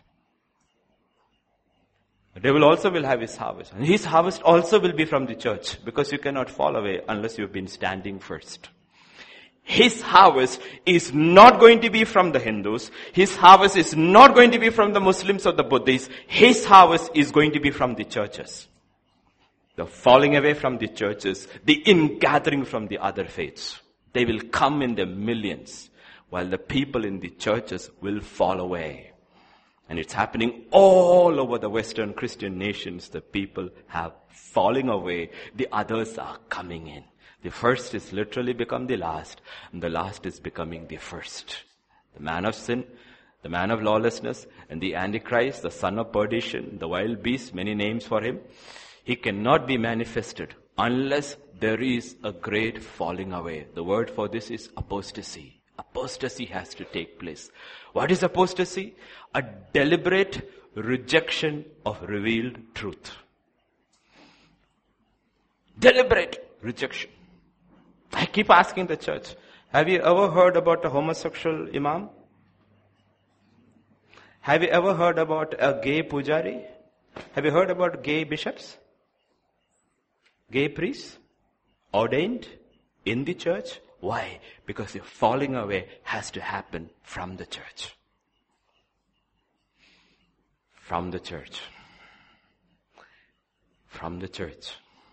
The devil also will have his harvest. And his harvest also will be from the church, because you cannot fall away unless you've been standing first. His harvest is not going to be from the Hindus. His harvest is not going to be from the Muslims or the Buddhists. His harvest is going to be from the churches. The falling away from the churches, the ingathering from the other faiths. They will come in the millions, while the people in the churches will fall away. And it's happening all over the Western Christian nations. The people have fallen away. The others are coming in. The first is literally become the last, and the last is becoming the first. the man of sin, the man of lawlessness, and the Antichrist, the son of perdition, the wild beast, many names for him. He cannot be manifested unless there is a great falling away. The word for this is apostasy. Apostasy has to take place. What is apostasy? A deliberate rejection of revealed truth. Deliberate rejection. I keep asking the church, have you ever heard about a homosexual imam? Have you ever heard about a gay pujari? Have you heard about gay bishops? Gay priests? Ordained in the church? Why? Because the falling away has to happen from the church. From the church. From the church.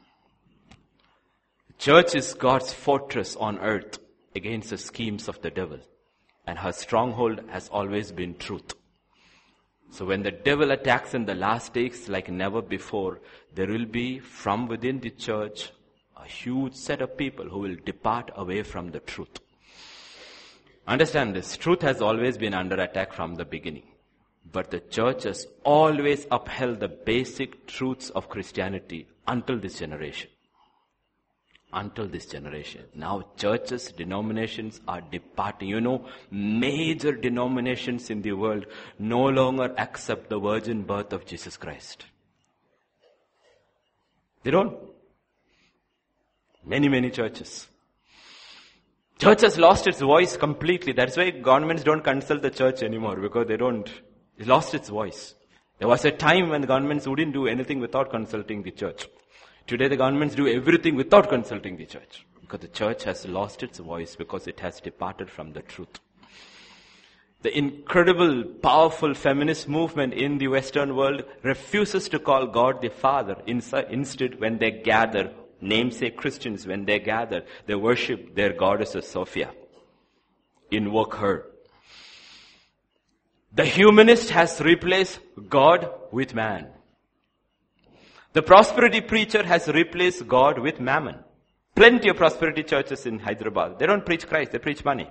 The church is God's fortress on earth against the schemes of the devil. And her stronghold has always been truth. So when the devil attacks in the last days like never before, there will be from within the church a huge set of people who will depart away from the truth. Understand this, truth has always been under attack from the beginning. But the church has always upheld the basic truths of Christianity until this generation. Until this generation. Now churches, denominations are departing. You know, major denominations in the world no longer accept the virgin birth of Jesus Christ. They don't. Many churches. Church has lost its voice completely. That's why governments don't consult the church anymore, because it lost its voice. There was a time when the governments wouldn't do anything without consulting the church. Today the governments do everything without consulting the church. Because the church has lost its voice, because it has departed from the truth. The incredible, powerful feminist movement in the Western world refuses to call God the Father. Instead, when they gather, namesake Christians, when they gather, they worship their goddess Sophia. Invoke her. The humanist has replaced God with man. The prosperity preacher has replaced God with mammon. Plenty of prosperity churches in Hyderabad. They don't preach Christ, they preach money.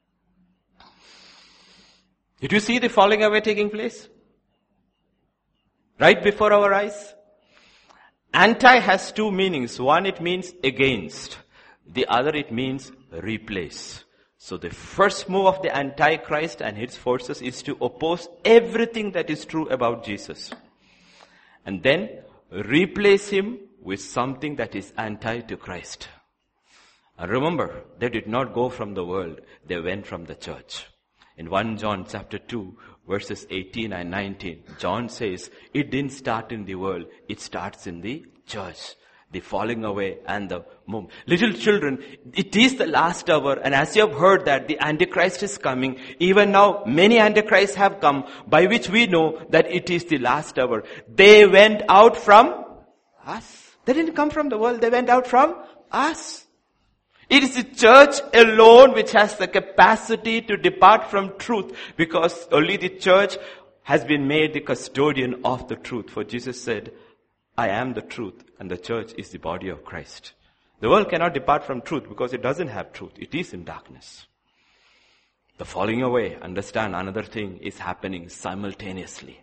Did you see the falling away taking place? Right before our eyes? Anti has two meanings. One, it means against. The other, it means replace. So the first move of the Antichrist and his forces is to oppose everything that is true about Jesus. And then replace him with something that is anti to Christ. And remember, they did not go from the world, they went from the church. In 1 John chapter 2, verses 18 and 19, John says, it didn't start in the world, it starts in the church. The falling away and the movement. Little children, it is the last hour, and as you have heard that the Antichrist is coming, even now many Antichrists have come, by which we know that it is the last hour. They went out from us. They didn't come from the world, they went out from us. It is the church alone which has the capacity to depart from truth, because only the church has been made the custodian of the truth. For Jesus said, I am the truth, and the church is the body of Christ. The world cannot depart from truth because it doesn't have truth. It is in darkness. The falling away, understand, another thing is happening simultaneously.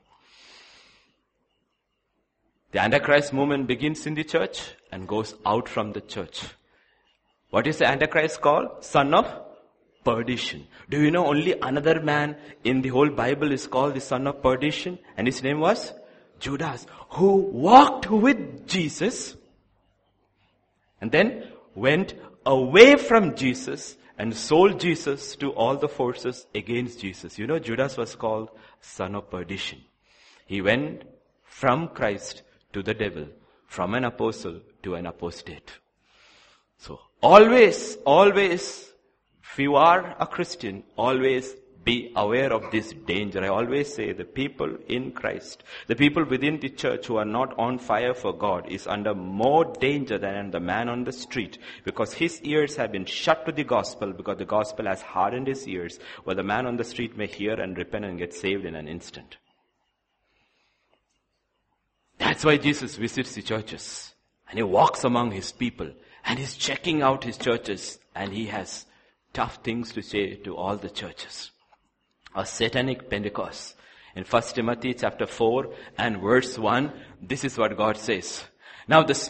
The Antichrist movement begins in the church and goes out from the church. What is the Antichrist called? Son of perdition. Do you know only another man in the whole Bible is called the son of perdition? And his name was Judas, who walked with Jesus and then went away from Jesus and sold Jesus to all the forces against Jesus. You know, Judas was called son of perdition. He went from Christ to the devil, from an apostle to an apostate. So always, if you are a Christian, always be aware of this danger. I always say the people in Christ, the people within the church who are not on fire for God is under more danger than the man on the street, because his ears have been shut to the gospel, because the gospel has hardened his ears, where the man on the street may hear and repent and get saved in an instant. That's why Jesus visits the churches and he walks among his people and he's checking out his churches, and he has tough things to say to all the churches. A satanic Pentecost. In 1 Timothy chapter 4 and verse 1, this is what God says. Now the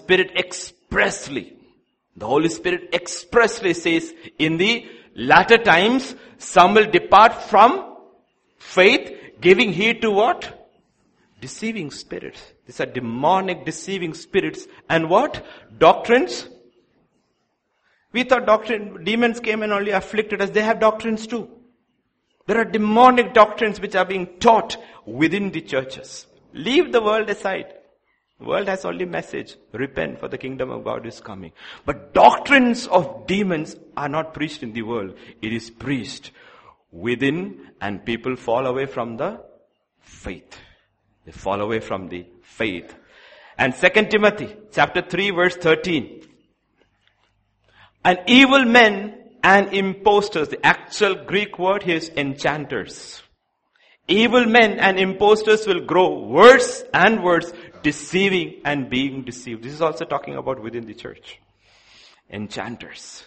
Holy Spirit expressly says, in the latter times, some will depart from faith, giving heed to what? Deceiving spirits. These are demonic deceiving spirits. And what? Doctrines. We thought demons came and only afflicted us. They have doctrines too. There are demonic doctrines which are being taught within the churches. Leave the world aside. The world has only message. Repent, for the kingdom of God is coming. But doctrines of demons are not preached in the world. It is preached within, and people fall away from the faith. They fall away from the faith. And 2 Timothy chapter 3 verse 13. And evil men and impostors. The actual Greek word here is enchanters. Evil men and impostors will grow worse and worse, deceiving and being deceived. This is also talking about within the church. Enchanters.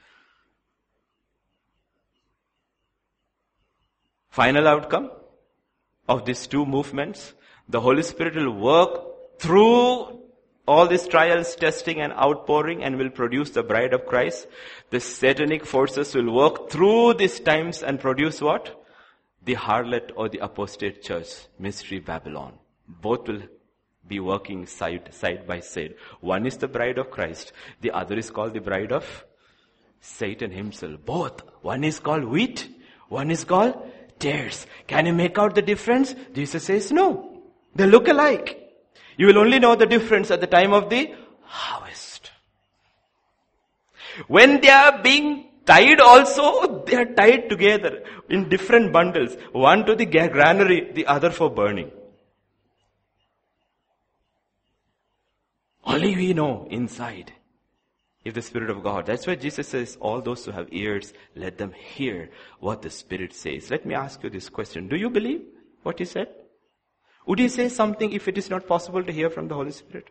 Final outcome of these two movements, the Holy Spirit will work through all these trials, testing and outpouring, and will produce the bride of Christ. The satanic forces will work through these times and produce what? The harlot or the apostate church, mystery Babylon. Both will be working side by side. One is the bride of Christ. The other is called the bride of Satan himself. Both. One is called wheat. One is called tares. Can you make out the difference? Jesus says no. They look alike. You will only know the difference at the time of the harvest. When they are being tied also, they are tied together in different bundles. One to the granary, the other for burning. Only we know inside if the Spirit of God. That's why Jesus says, all those who have ears, let them hear what the Spirit says. Let me ask you this question. Do you believe what he said? Would he say something if it is not possible to hear from the Holy Spirit?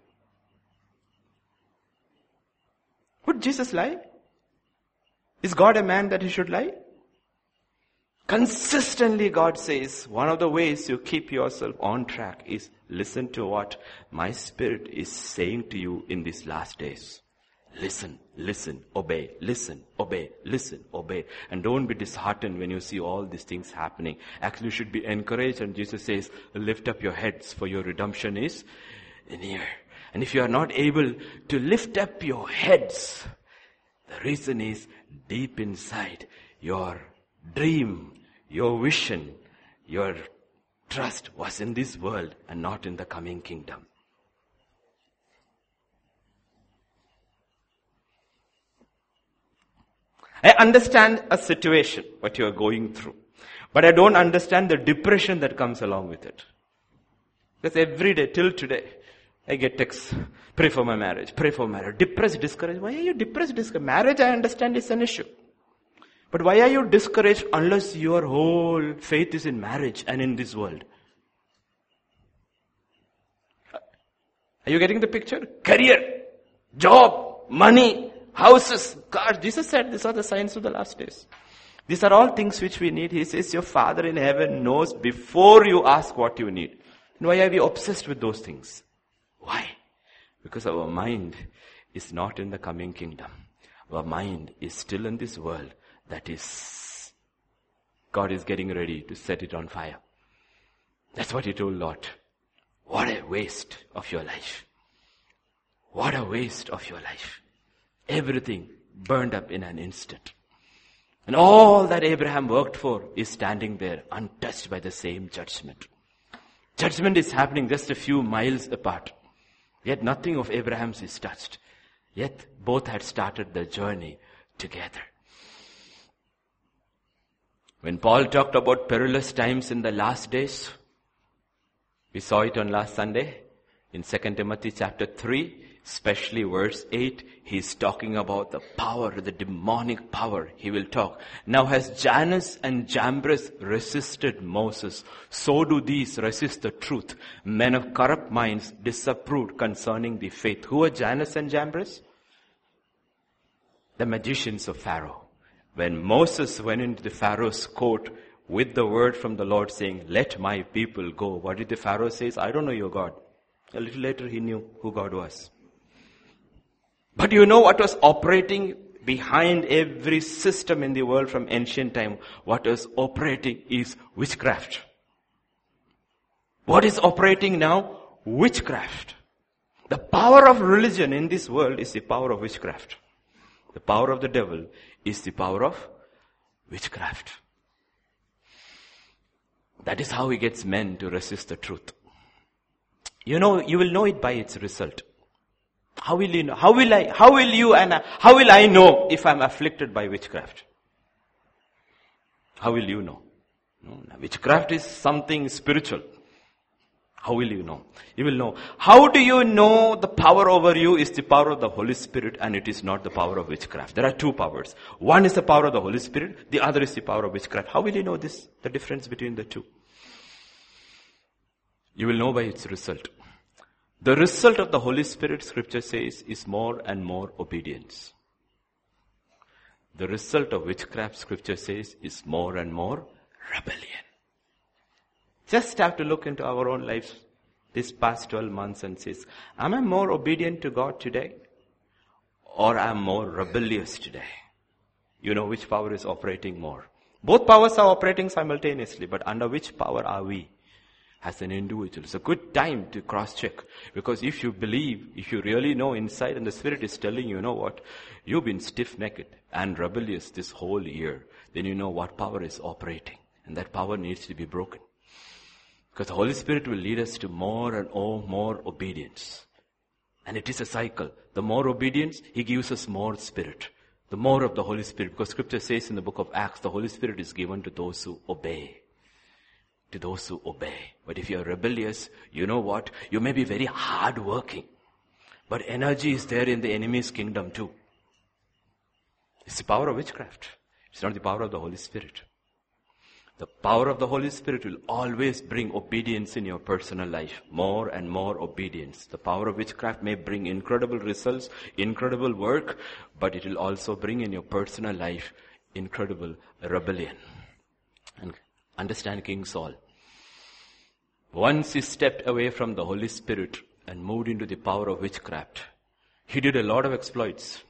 Would Jesus lie? Is God a man that he should lie? Consistently God says, one of the ways you keep yourself on track is listen to what my Spirit is saying to you in these last days. Listen, obey, listen, obey, listen, obey. And don't be disheartened when you see all these things happening. Actually, you should be encouraged, and Jesus says, lift up your heads, for your redemption is near. And if you are not able to lift up your heads, the reason is deep inside your dream, your vision, your trust was in this world and not in the coming kingdom. I understand a situation, what you are going through. But I don't understand the depression that comes along with it. Because every day, till today, I get texts, pray for my marriage, pray for marriage. Depressed, discouraged. Why are you depressed, discouraged? Marriage, I understand, is an issue. But why are you discouraged unless your whole faith is in marriage and in this world? Are you getting the picture? Career, job, money, houses, cars. Jesus said these are the signs of the last days. These are all things which we need. He says your Father in heaven knows before you ask what you need. And why are we obsessed with those things? Why? Because our mind is not in the coming kingdom. Our mind is still in this world that is, God is getting ready to set it on fire. That's what he told Lot. What a waste of your life. What a waste of your life. Everything burned up in an instant. And all that Abraham worked for is standing there untouched by the same judgment. Judgment is happening just a few miles apart. Yet nothing of Abraham's is touched. Yet both had started the journey together. When Paul talked about perilous times in the last days, we saw it on last Sunday in 2 Timothy chapter 3. Especially verse 8, he's talking about the power, the demonic power. He will talk. Now as Jannes and Jambres resisted Moses, so do these resist the truth. Men of corrupt minds disapproved concerning the faith. Who are Jannes and Jambres? The magicians of Pharaoh. When Moses went into the Pharaoh's court with the word from the Lord saying, let my people go. What did the Pharaoh say? I don't know your God. A little later he knew who God was. But you know what was operating behind every system in the world from ancient time? What was operating is witchcraft. What is operating now? Witchcraft. The power of religion in this world is the power of witchcraft. The power of the devil is the power of witchcraft. That is how he gets men to resist the truth. You will know it by its result. How will you know? How will I know if I'm afflicted by witchcraft? How will you know? No, witchcraft is something spiritual. How will you know? You will know. How do you know the power over you is the power of the Holy Spirit and it is not the power of witchcraft? There are two powers. One is the power of the Holy Spirit. The other is the power of witchcraft. How will you know this? The difference between the two? You will know by its result. The result of the Holy Spirit, Scripture says, is more and more obedience. The result of witchcraft, Scripture says, is more and more rebellion. Just have to look into our own lives this past 12 months and says, am I more obedient to God today? Or am I more rebellious today? You know which power is operating more. Both powers are operating simultaneously, but under which power are we as an individual? It's a good time to cross-check. Because if you believe, if you really know inside and the Spirit is telling you, know what, you've been stiff-necked and rebellious this whole year, then you know what power is operating. And that power needs to be broken. Because the Holy Spirit will lead us to more and more obedience. And it is a cycle. The more obedience, He gives us more Spirit. The more of the Holy Spirit. Because Scripture says in the book of Acts, the Holy Spirit is given to those who obey. To those who obey. But if you're rebellious, you know what? You may be very hard working. But energy is there in the enemy's kingdom too. It's the power of witchcraft. It's not the power of the Holy Spirit. The power of the Holy Spirit will always bring obedience in your personal life. More and more obedience. The power of witchcraft may bring incredible results, incredible work, but it will also bring in your personal life incredible rebellion. And understand King Saul. Once he stepped away from the Holy Spirit and moved into the power of witchcraft, he did a lot of exploits.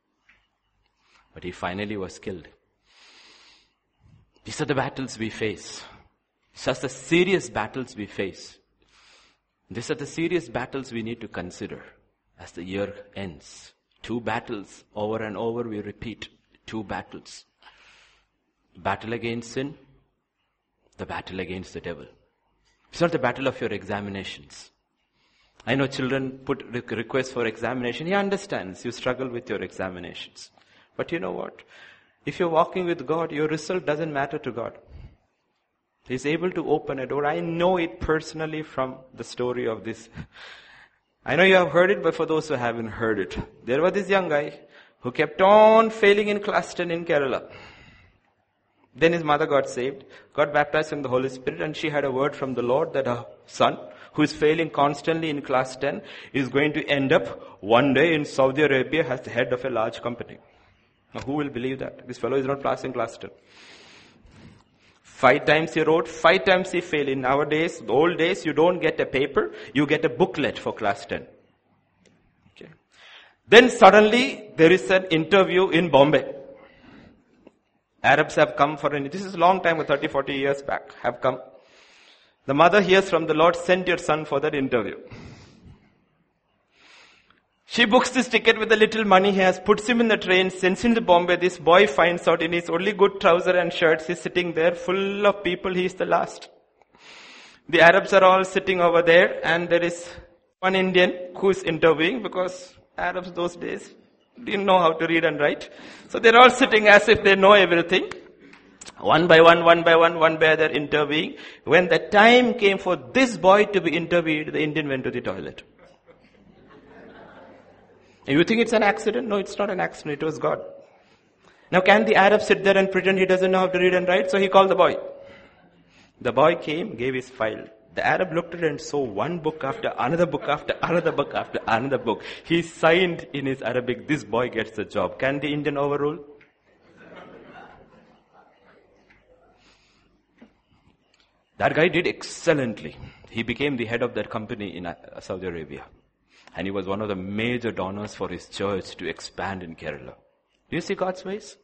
But he finally was killed. These are the battles we face. These are the serious battles we face. These are the serious battles we need to consider as the year ends. 2 battles, over and over we repeat. 2 battles. Battle against sin, the battle against the devil. It's not the battle of your examinations. I know children put requests for examination. He understands you struggle with your examinations. But you know what? If you're walking with God, your result doesn't matter to God. He's able to open a door. I know it personally from the story of this. I know you have heard it, but for those who haven't heard it, there was this young guy who kept on failing in class 10 in Kerala. Then his mother got saved, got baptized in the Holy Spirit, and she had a word from the Lord that her son, who is failing constantly in class 10, is going to end up one day in Saudi Arabia as the head of a large company. Now who will believe that? This fellow is not passing class 10. 5 times he wrote, 5 times he failed. In nowadays, the old days, you don't get a paper, you get a booklet for class 10. Okay. Then suddenly, there is an interview in Bombay. Arabs have come for this is a long time, 30, 40 years back, have come. The mother hears from the Lord, send your son for that interview. She books this ticket with the little money he has, puts him in the train, sends him to Bombay. This boy finds out in his only good trouser and shirts, he's sitting there full of people, he is the last. The Arabs are all sitting over there, and there is one Indian who is interviewing, because Arabs those days didn't know how to read and write. So they're all sitting as if they know everything. One by one, they're interviewing. When the time came for this boy to be interviewed, the Indian went to the toilet. You think it's an accident? No, it's not an accident. It was God. Now can the Arab sit there and pretend he doesn't know how to read and write? So he called the boy. The boy came, gave his file. The Arab looked at it and saw one book after another book after another book after another book. He signed in his Arabic, this boy gets the job. Can the Indian overrule? That guy did excellently. He became the head of that company in Saudi Arabia. And he was one of the major donors for his church to expand in Kerala. Do you see God's ways?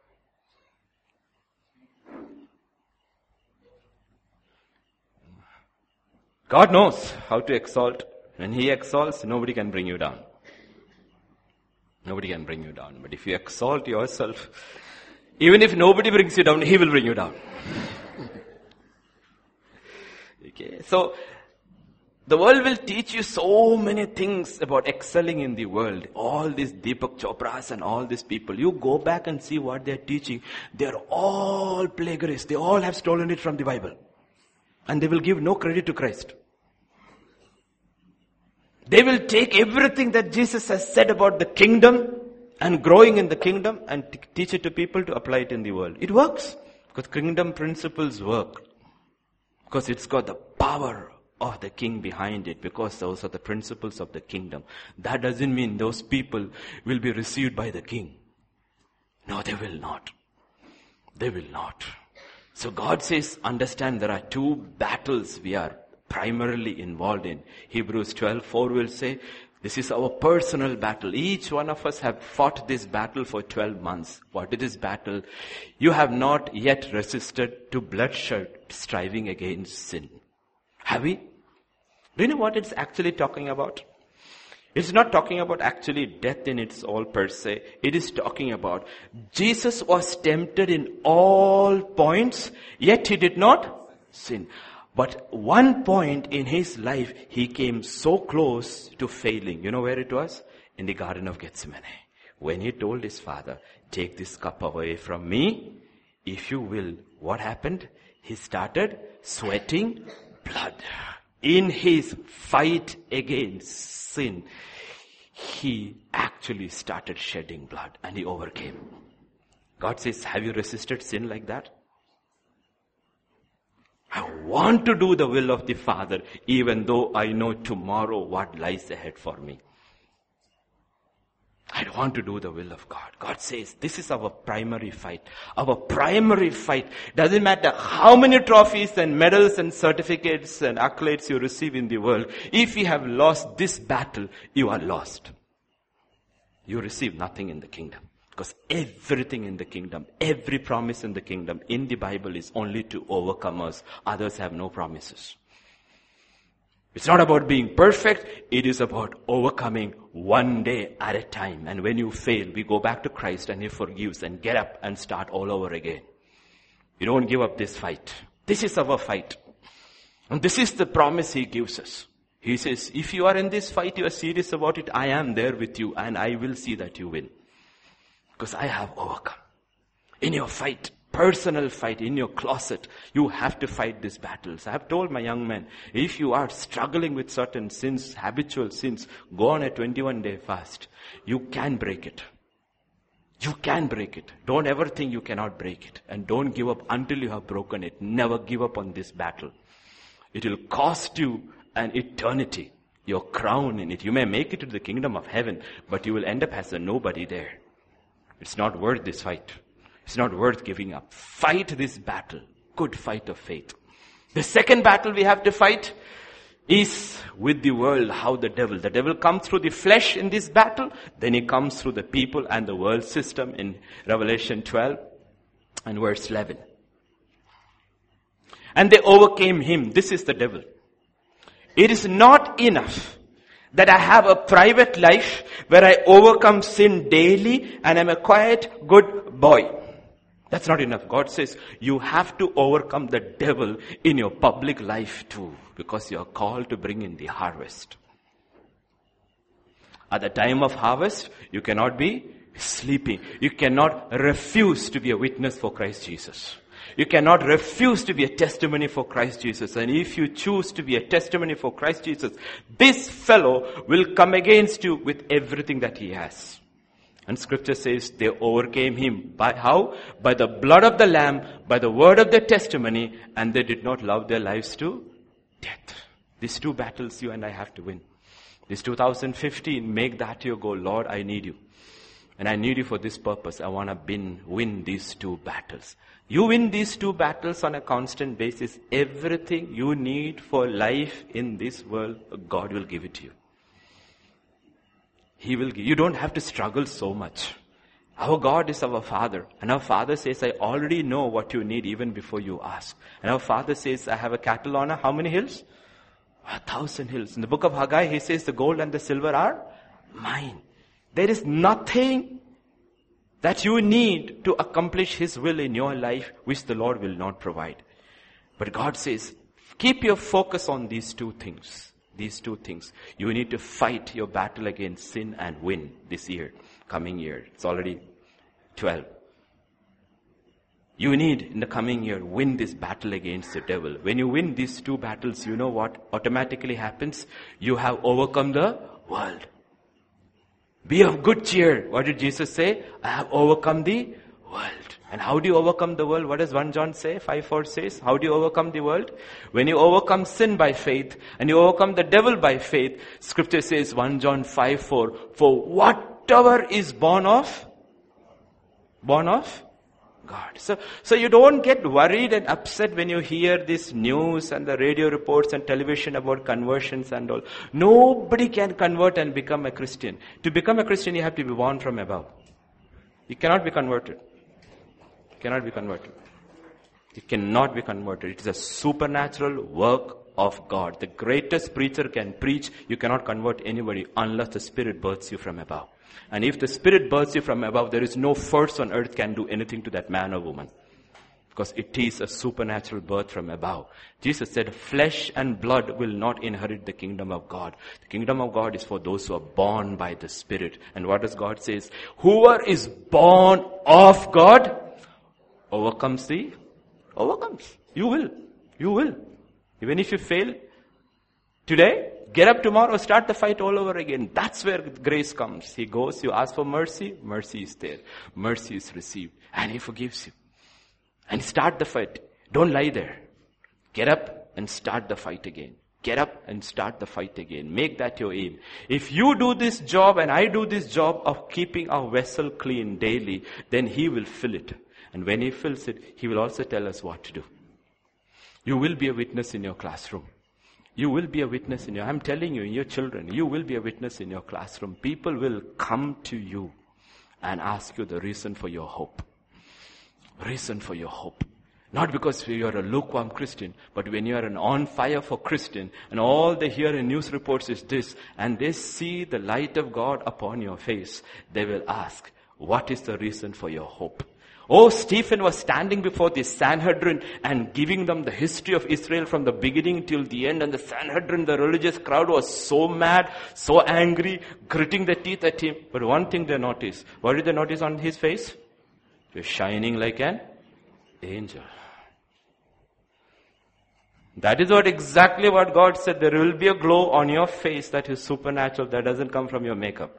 God knows how to exalt. When He exalts, nobody can bring you down. Nobody can bring you down. But if you exalt yourself, even if nobody brings you down, He will bring you down. Okay, so the world will teach you so many things about excelling in the world. All these Deepak Chopras and all these people. You go back and see what they're teaching. They're all plagiarists. They all have stolen it from the Bible. And they will give no credit to Christ. They will take everything that Jesus has said about the kingdom and growing in the kingdom and teach it to people to apply it in the world. It works. Because kingdom principles work. Because it's got the power of the king behind it. Because those are the principles of the kingdom. That doesn't mean those people will be received by the king. No, they will not. They will not. So God says, understand there are two battles we are primarily involved in. Hebrews 12:4 will say, this is our personal battle. Each one of us have fought this battle for 12 months. What is this battle? You have not yet resisted to bloodshed, striving against sin. Have we? Do you know what it's actually talking about? It's not talking about actually death in its all per se. It is talking about Jesus was tempted in all points, yet He did not sin. But one point in His life, He came so close to failing. You know where it was? In the Garden of Gethsemane. When He told His Father, take this cup away from me, if you will. What happened? He started sweating blood. In His fight against sin, He actually started shedding blood and He overcame. God says, have you resisted sin like that? I want to do the will of the Father, even though I know tomorrow what lies ahead for me. I want to do the will of God. God says, this is our primary fight. Our primary fight. Doesn't matter how many trophies and medals and certificates and accolades you receive in the world. If you have lost this battle, you are lost. You receive nothing in the kingdom. Because everything in the kingdom, every promise in the kingdom, in the Bible is only to overcomers. Others have no promises. It's not about being perfect. It is about overcoming one day at a time. And when you fail, we go back to Christ and He forgives and get up and start all over again. You don't give up this fight. This is our fight. And this is the promise He gives us. He says, if you are in this fight, you are serious about it, I am there with you and I will see that you win. Because I have overcome. In your fight, personal fight, in your closet, you have to fight these battles. I have told my young men, if you are struggling with certain sins, habitual sins, go on a 21-day fast. You can break it. You can break it. Don't ever think you cannot break it. And don't give up until you have broken it. Never give up on this battle. It will cost you an eternity. Your crown in it. You may make it to the kingdom of heaven, but you will end up as a nobody there. It's not worth this fight. It's not worth giving up. Fight this battle. Good fight of faith. The second battle we have to fight is with the world. How the devil comes through the flesh in this battle. Then he comes through the people and the world system in Revelation 12 and verse 11. And they overcame him. This is the devil. It is not enough that I have a private life where I overcome sin daily and I'm a quiet, good boy. That's not enough. God says you have to overcome the devil in your public life too, because you are called to bring in the harvest. At the time of harvest, you cannot be sleeping. You cannot refuse to be a witness for Christ Jesus. You cannot refuse to be a testimony for Christ Jesus. And if you choose to be a testimony for Christ Jesus, this fellow will come against you with everything that he has. And scripture says they overcame him. By how? By the blood of the Lamb, by the word of their testimony, and they did not love their lives to death. These two battles you and I have to win. This 2015, make that your goal. Lord, I need you. And I need you for this purpose. I want to win these 2 battles. You win these 2 battles on a constant basis. Everything you need for life in this world, God will give it to you. He will give. You don't have to struggle so much. Our God is our Father. And our Father says, I already know what you need even before you ask. And our Father says, I have a cattle on how many hills? 1,000 hills. In the book of Haggai, he says, the gold and the silver are mine. There is nothing that you need to accomplish His will in your life which the Lord will not provide. But God says, keep your focus on these 2 things. These 2 things. You need to fight your battle against sin and win this year, coming year. It's already 12. You need, in the coming year, win this battle against the devil. When you win these 2 battles, you know what automatically happens? You have overcome the world. Be of good cheer. What did Jesus say? I have overcome the world. And how do you overcome the world? What does 1 John say? 5:4 says, how do you overcome the world? When you overcome sin by faith and you overcome the devil by faith, Scripture says 1 John 5:4, for whatever is born of God. So you don't get worried and upset when you hear this news and the radio reports and television about conversions and all. Nobody can convert and become a Christian. To become a Christian, you have to be born from above. You cannot be converted. You cannot be converted. You cannot be converted. It is a supernatural work of God. The greatest preacher can preach. You cannot convert anybody unless the Spirit births you from above. And if the Spirit births you from above, there is no force on earth can do anything to that man or woman. Because it is a supernatural birth from above. Jesus said, flesh and blood will not inherit the kingdom of God. The kingdom of God is for those who are born by the Spirit. And what does God say? Whoever is born of God overcomes. You will. Even if you fail today, get up tomorrow, start the fight all over again. That's where grace comes. He goes, you ask for mercy, mercy is there. Mercy is received. And He forgives you. And start the fight. Don't lie there. Get up and start the fight again. Get up and start the fight again. Make that your aim. If you do this job and I do this job of keeping our vessel clean daily, then He will fill it. And when He fills it, He will also tell us what to do. You will be a witness in your classroom. You will be a witness I'm telling you, in your children, you will be a witness in your classroom. People will come to you and ask you the reason for your hope. Reason for your hope. Not because you are a lukewarm Christian, but when you are an on fire for Christian, and all they hear in news reports is this, and they see the light of God upon your face, they will ask, what is the reason for your hope? Oh, Stephen was standing before the Sanhedrin and giving them the history of Israel from the beginning till the end. And the Sanhedrin, the religious crowd, was so mad, so angry, gritting their teeth at him. But one thing they noticed. What did they notice on his face? He was shining like an angel. That is exactly what God said. There will be a glow on your face that is supernatural, that doesn't come from your makeup.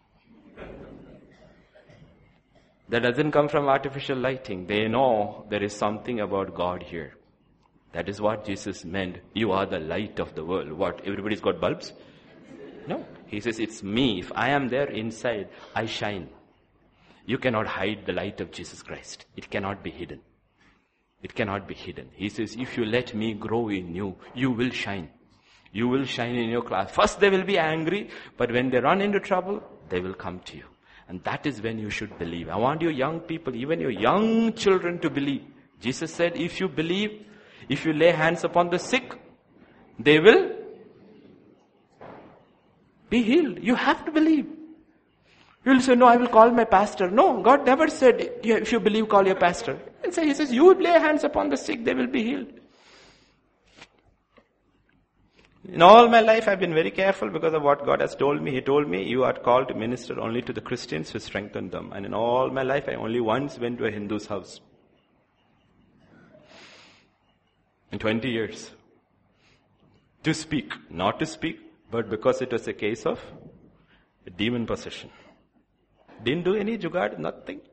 That doesn't come from artificial lighting. They know there is something about God here. That is what Jesus meant. You are the light of the world. What? Everybody's got bulbs? No. He says, it's me. If I am there inside, I shine. You cannot hide the light of Jesus Christ. It cannot be hidden. It cannot be hidden. He says, if you let me grow in you, you will shine. You will shine in your class. First they will be angry, but when they run into trouble, they will come to you. And that is when you should believe. I want you young people, even your young children to believe. Jesus said, if you believe, if you lay hands upon the sick, they will be healed. You have to believe. You will say, no, I will call my pastor. No, God never said, if you believe, call your pastor. He says, you lay hands upon the sick, they will be healed. In all my life, I've been very careful because of what God has told me. He told me, you are called to minister only to the Christians, to strengthen them. And in all my life, I only once went to a Hindu's house. In 20 years. To speak. Not to speak, but because it was a case of a demon possession. Didn't do any jugaad, nothing.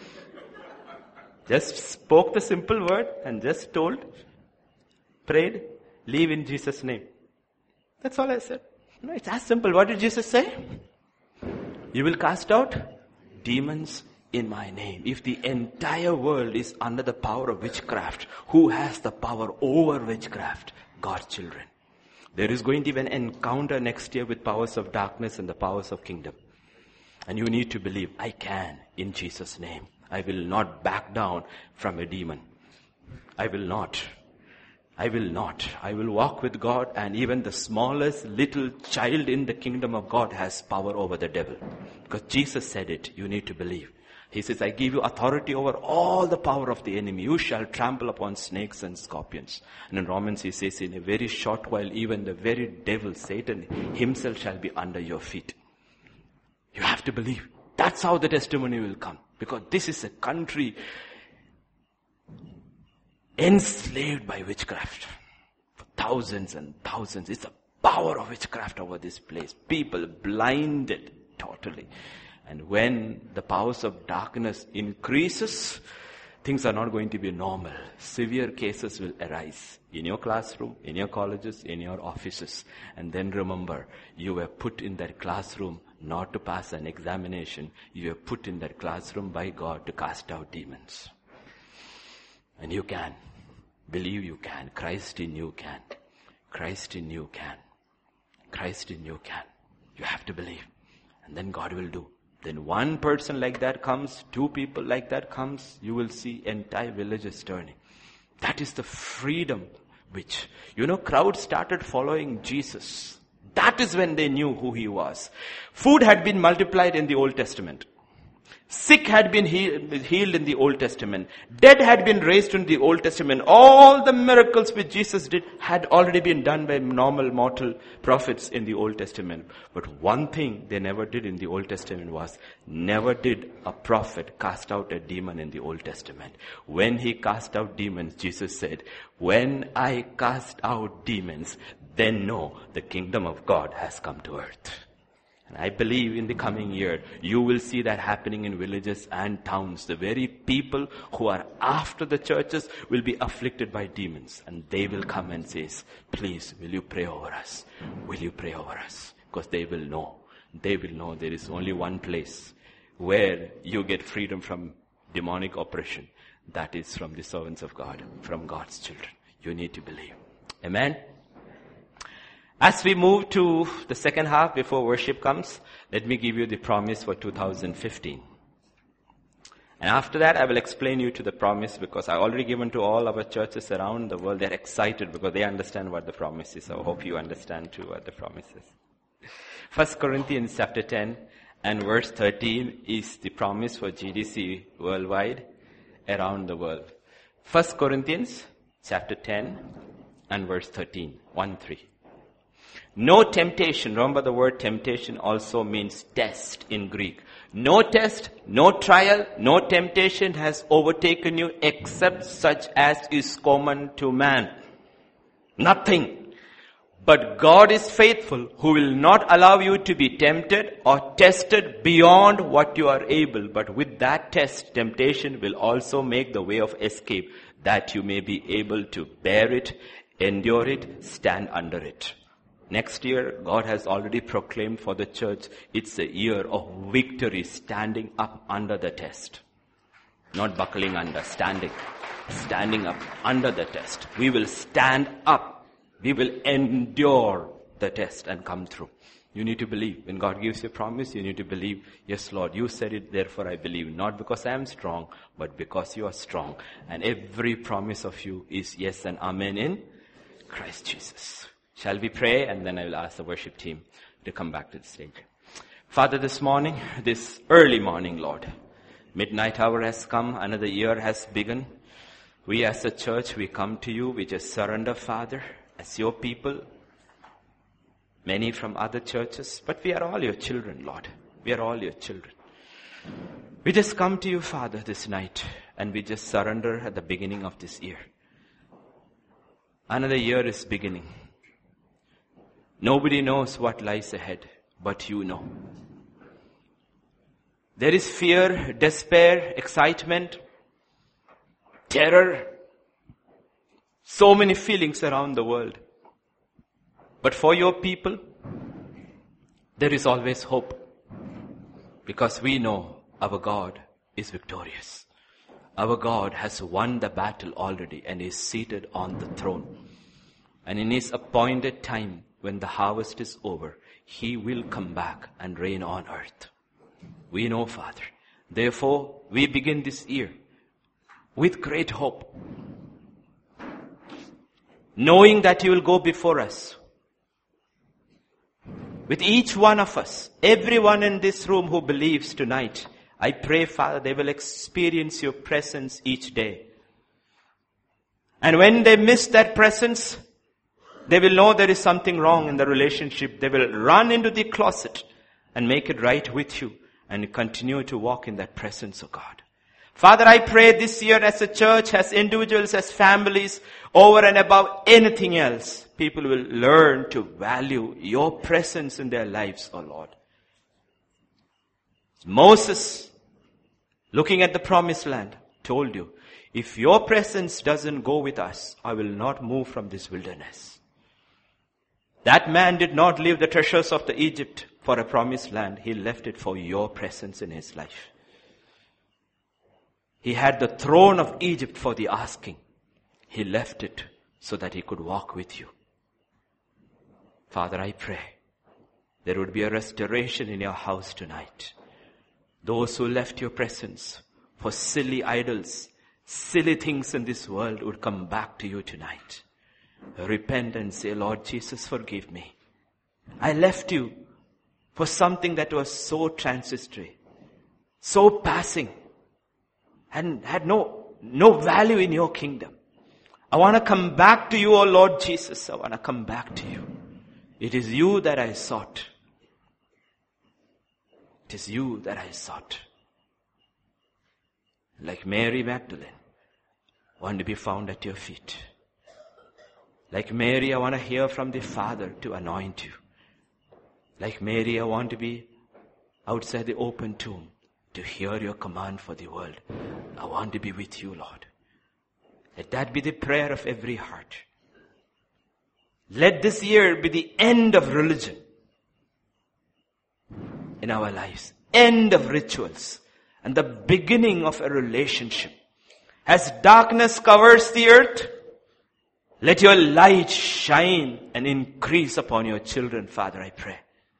Just spoke the simple word and just told, prayed, leave in Jesus' name. That's all I said. No, it's as simple. What did Jesus say? You will cast out demons in my name. If the entire world is under the power of witchcraft, who has the power over witchcraft? God's children. There is going to be an encounter next year with powers of darkness and the powers of kingdom. And you need to believe, I can in Jesus' name. I will not back down from a demon. I will not. I will not. I will walk with God, and even the smallest little child in the kingdom of God has power over the devil. Because Jesus said it, you need to believe. He says, I give you authority over all the power of the enemy. You shall trample upon snakes and scorpions. And in Romans he says, in a very short while, even the very devil, Satan himself shall be under your feet. You have to believe. That's how the testimony will come. Because this is a country enslaved by witchcraft. For thousands and thousands. It's the power of witchcraft over this place. People blinded totally. And when the powers of darkness increases, things are not going to be normal. Severe cases will arise in your classroom, in your colleges, in your offices. And then remember, you were put in that classroom not to pass an examination. You were put in that classroom by God to cast out demons. And you can. Believe you can. Christ in you can. Christ in you can. Christ in you can. You have to believe. And then God will do. Then one person like that comes, two people like that comes, you will see entire villages turning. That is the freedom which, crowds started following Jesus. That is when they knew who he was. Food had been multiplied in the Old Testament. Sick had been healed in the Old Testament. Dead had been raised in the Old Testament. All the miracles which Jesus did had already been done by normal mortal prophets in the Old Testament. But one thing they never did in the Old Testament was, never did a prophet cast out a demon in the Old Testament. When he cast out demons, Jesus said, when I cast out demons, then know the kingdom of God has come to earth. And I believe in the coming year, you will see that happening in villages and towns. The very people who are after the churches will be afflicted by demons. And they will come and say, please, will you pray over us? Will you pray over us? Because they will know. They will know there is only one place where you get freedom from demonic oppression. That is from the servants of God, from God's children. You need to believe. Amen. As we move to the second half before worship comes, let me give you the promise for 2015. And after that, I will explain you to the promise, because I already given to all our churches around the world. They're excited because they understand what the promise is. So I hope you understand too what the promise is. 1 Corinthians chapter 10 and verse 13 is the promise for GDC worldwide around the world. 1 Corinthians chapter 10 and verse 13. 1-3. No temptation, remember the word temptation also means test in Greek. No test, no trial, no temptation has overtaken you except such as is common to man. Nothing. But God is faithful, who will not allow you to be tempted or tested beyond what you are able. But with that test, temptation will also make the way of escape, that you may be able to bear it, endure it, stand under it. Next year, God has already proclaimed for the church, it's a year of victory, standing up under the test. Not buckling under, standing up under the test. We will stand up. We will endure the test and come through. You need to believe. When God gives you a promise, you need to believe, yes, Lord, you said it, therefore I believe. Not because I am strong, but because you are strong. And every promise of you is yes and amen in Christ Jesus. Shall we pray? And then I will ask the worship team to come back to the stage. Father, this morning, this early morning, Lord, midnight hour has come, another year has begun. We as a church, we come to you, we just surrender, Father, as your people, many from other churches, but we are all your children, Lord. We are all your children. We just come to you, Father, this night, and we just surrender at the beginning of this year. Another year is beginning. Nobody knows what lies ahead, but you know. There is fear, despair, excitement, terror, so many feelings around the world. But for your people, there is always hope, because we know our God is victorious. Our God has won the battle already and is seated on the throne. And in His appointed time, when the harvest is over, He will come back and reign on earth. We know, Father. Therefore, we begin this year with great hope, knowing that You will go before us. With each one of us, everyone in this room who believes tonight, I pray, Father, they will experience Your presence each day. And when they miss that presence, they will know there is something wrong in the relationship. They will run into the closet and make it right with You and continue to walk in that presence of God. Father, I pray this year as a church, as individuals, as families, over and above anything else, people will learn to value Your presence in their lives, oh Lord. Moses, looking at the promised land, told You, if Your presence doesn't go with us, I will not move from this wilderness. That man did not leave the treasures of the Egypt for a promised land. He left it for Your presence in his life. He had the throne of Egypt for the asking. He left it so that he could walk with You. Father, I pray there would be a restoration in Your house tonight. Those who left Your presence for silly idols, silly things in this world would come back to You tonight. Repent and say, Lord Jesus, forgive me. I left You for something that was so transitory, so passing, and had no value in Your kingdom. I want to come back to You, oh Lord Jesus. I want to come back to You. It is You that I sought. It is You that I sought. Like Mary Magdalene, I want to be found at Your feet. Like Mary, I want to hear from the Father to anoint You. Like Mary, I want to be outside the open tomb to hear Your command for the world. I want to be with You, Lord. Let that be the prayer of every heart. Let this year be the end of religion in our lives. End of rituals. And the beginning of a relationship. As darkness covers the earth, let Your light shine and increase upon Your children, Father, I pray.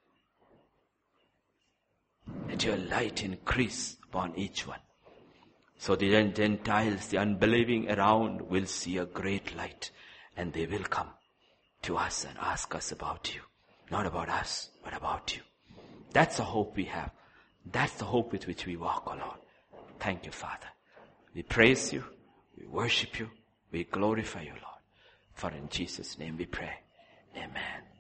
Let Your light increase upon each one. So the Gentiles, the unbelieving around, will see a great light. And they will come to us and ask us about You. Not about us, but about You. That's the hope we have. That's the hope with which we walk, O Lord. Thank You, Father. We praise You. We worship You. We glorify You, Lord. For in Jesus' name we pray. Amen.